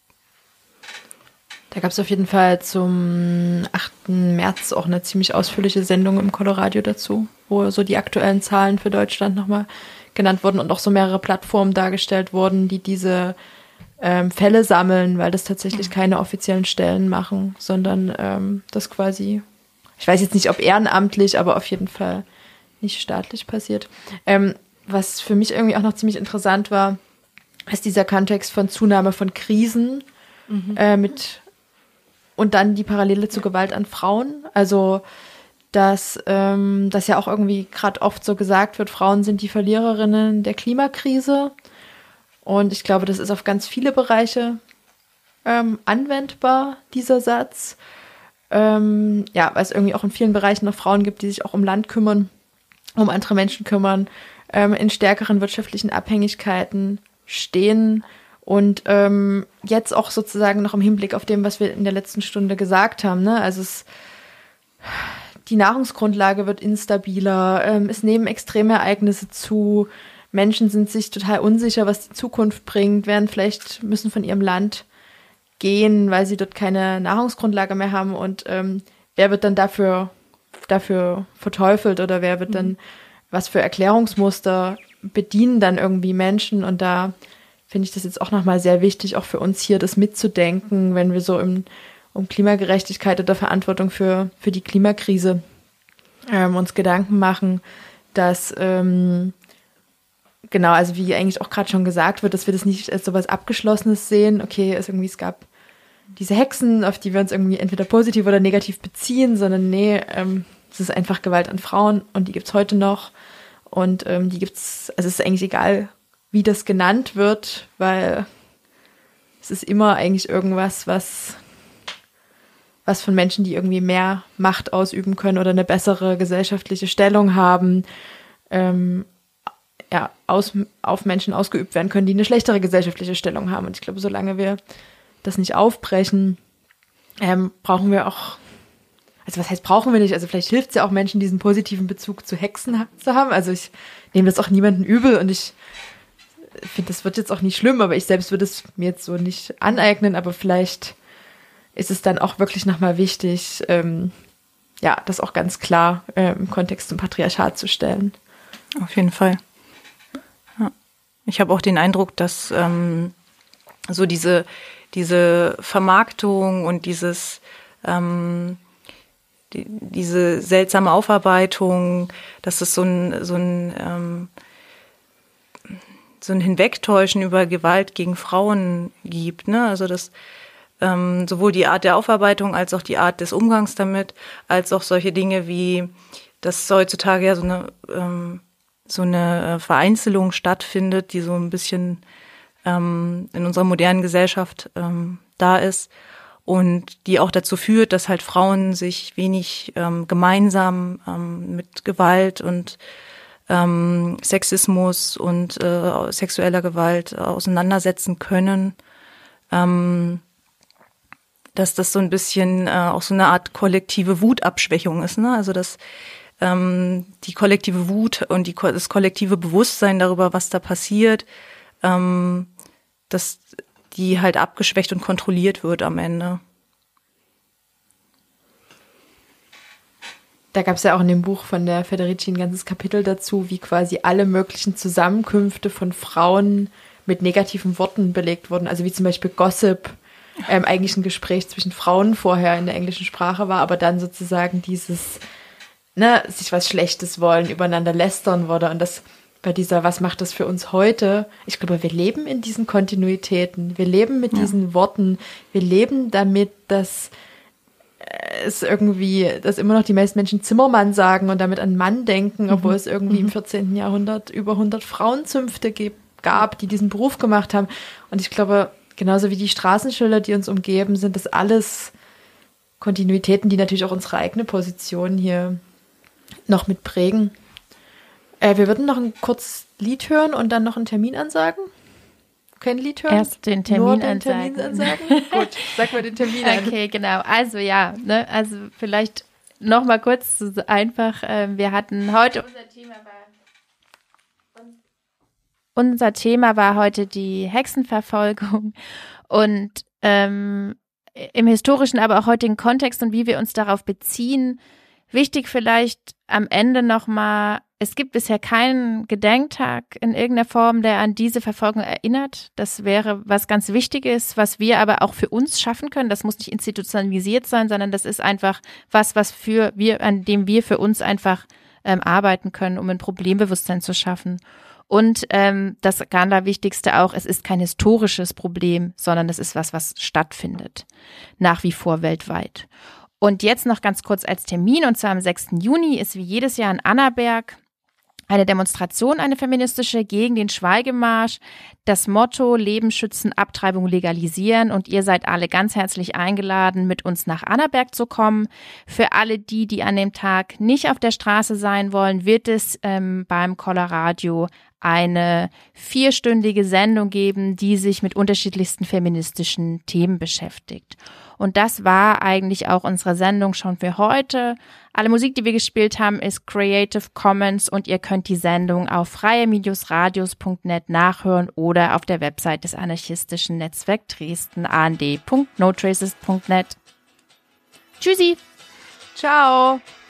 Da gab es auf jeden Fall zum achten März auch eine ziemlich ausführliche Sendung im Coloradio dazu, wo so die aktuellen Zahlen für Deutschland nochmal genannt wurden und auch so mehrere Plattformen dargestellt wurden, die diese ähm, Fälle sammeln, weil das tatsächlich keine offiziellen Stellen machen, sondern ähm, das quasi, ich weiß jetzt nicht, ob ehrenamtlich, aber auf jeden Fall nicht staatlich passiert. Ähm, was für mich irgendwie auch noch ziemlich interessant war, ist dieser Kontext von Zunahme von Krisen mhm. äh, mit und dann die Parallele zu Gewalt an Frauen. Also, dass ähm, das ja auch irgendwie gerade oft so gesagt wird, Frauen sind die Verliererinnen der Klimakrise. Und ich glaube, das ist auf ganz viele Bereiche ähm, anwendbar, dieser Satz. Ähm, ja, weil es irgendwie auch in vielen Bereichen noch Frauen gibt, die sich auch um Land kümmern, um andere Menschen kümmern, ähm, in stärkeren wirtschaftlichen Abhängigkeiten stehen. Und ähm, jetzt auch sozusagen noch im Hinblick auf dem, was wir in der letzten Stunde gesagt haben, ne? Also es, die Nahrungsgrundlage wird instabiler, ähm, es nehmen Extremereignisse zu, Menschen sind sich total unsicher, was die Zukunft bringt, werden vielleicht müssen von ihrem Land gehen, weil sie dort keine Nahrungsgrundlage mehr haben. Und ähm, wer wird dann dafür, dafür verteufelt oder wer wird dann, was für Erklärungsmuster bedienen dann irgendwie Menschen? Und da finde ich das jetzt auch nochmal sehr wichtig, auch für uns hier das mitzudenken, wenn wir so im, um Klimagerechtigkeit oder Verantwortung für, für die Klimakrise ähm, uns Gedanken machen, dass, ähm, genau, also wie eigentlich auch gerade schon gesagt wird, dass wir das nicht als sowas Abgeschlossenes sehen. Okay, es irgendwie, es gab diese Hexen, auf die wir uns irgendwie entweder positiv oder negativ beziehen, sondern nee, ähm, es ist einfach Gewalt an Frauen und die gibt's heute noch und ähm, die gibt's, also es ist eigentlich egal, wie das genannt wird, weil es ist immer eigentlich irgendwas, was, was von Menschen, die irgendwie mehr Macht ausüben können oder eine bessere gesellschaftliche Stellung haben, ähm, ja, aus, auf Menschen ausgeübt werden können, die eine schlechtere gesellschaftliche Stellung haben. Und ich glaube, solange wir das nicht aufbrechen, ähm, brauchen wir auch, also was heißt brauchen wir nicht, also vielleicht hilft es ja auch Menschen, diesen positiven Bezug zu Hexen ha- zu haben. Also ich nehme das auch niemandem übel und ich Ich finde, das wird jetzt auch nicht schlimm, aber ich selbst würde es mir jetzt so nicht aneignen, aber vielleicht ist es dann auch wirklich nochmal wichtig, ähm, ja, das auch ganz klar äh, im Kontext zum Patriarchat zu stellen. Auf jeden Fall. Ja. Ich habe auch den Eindruck, dass ähm, so diese, diese Vermarktung und dieses ähm, die, diese seltsame Aufarbeitung, dass es so ein, so ein ähm, so ein Hinwegtäuschen über Gewalt gegen Frauen gibt, ne? Also das ähm, sowohl die Art der Aufarbeitung als auch die Art des Umgangs damit, als auch solche Dinge wie, dass heutzutage ja so eine ähm, so eine Vereinzelung stattfindet, die so ein bisschen ähm, in unserer modernen Gesellschaft ähm, da ist und die auch dazu führt, dass halt Frauen sich wenig ähm, gemeinsam ähm, mit Gewalt und Ähm, Sexismus und äh, sexueller Gewalt äh, auseinandersetzen können, ähm, dass das so ein bisschen äh, auch so eine Art kollektive Wutabschwächung ist, ne? Also dass ähm, die kollektive Wut und die, das kollektive Bewusstsein darüber, was da passiert, ähm, dass die halt abgeschwächt und kontrolliert wird am Ende. Da gab es ja auch in dem Buch von der Federici ein ganzes Kapitel dazu, wie quasi alle möglichen Zusammenkünfte von Frauen mit negativen Worten belegt wurden. Also wie zum Beispiel Gossip ähm, eigentlich ein Gespräch zwischen Frauen vorher in der englischen Sprache war, aber dann sozusagen dieses, ne, sich was Schlechtes wollen, übereinander lästern wurde. Und das bei dieser, was macht das für uns heute? Ich glaube, wir leben in diesen Kontinuitäten. Wir leben mit ja. diesen Worten. Wir leben damit, dass es irgendwie, dass immer noch die meisten Menschen Zimmermann sagen und damit an Mann denken, obwohl mhm. es irgendwie mhm. im vierzehnten Jahrhundert über hundert Frauenzünfte gab, die diesen Beruf gemacht haben. Und ich glaube, genauso wie die Straßenschilder, die uns umgeben, sind das alles Kontinuitäten, die natürlich auch unsere eigene Position hier noch mit prägen. Äh, wir würden noch ein kurzes Lied hören und dann noch einen Termin ansagen. Kein Lied hören? Erst den Termin Nur den ansagen. Termin ansagen? Gut, sag mal den Termin an. Okay, genau. Also ja, ne, also vielleicht noch mal kurz so einfach. Äh, wir hatten heute unser Thema war unser Thema war heute die Hexenverfolgung und ähm, im historischen, aber auch heutigen Kontext und wie wir uns darauf beziehen. Wichtig vielleicht am Ende nochmal, es gibt bisher keinen Gedenktag in irgendeiner Form, der an diese Verfolgung erinnert. Das wäre was ganz Wichtiges, was wir aber auch für uns schaffen können. Das muss nicht institutionalisiert sein, sondern das ist einfach was, was für wir, an dem wir für uns einfach ähm, arbeiten können, um ein Problembewusstsein zu schaffen. Und ähm, das Allerwichtigste auch, es ist kein historisches Problem, sondern es ist was, was stattfindet, nach wie vor weltweit. Und jetzt noch ganz kurz als Termin, und zwar am sechsten Juni ist wie jedes Jahr in Annaberg eine Demonstration, eine feministische, gegen den Schweigemarsch. Das Motto: Leben schützen, Abtreibung legalisieren. Und ihr seid alle ganz herzlich eingeladen, mit uns nach Annaberg zu kommen. Für alle die, die an dem Tag nicht auf der Straße sein wollen, wird es ähm, beim Coloradio eine vierstündige Sendung geben, die sich mit unterschiedlichsten feministischen Themen beschäftigt. Und das war eigentlich auch unsere Sendung schon für heute. Alle Musik, die wir gespielt haben, ist Creative Commons und ihr könnt die Sendung auf freie radios punkt net nachhören oder auf der Website des anarchistischen Netzwerk Dresden a n d punkt no traces punkt net. Tschüssi! Ciao!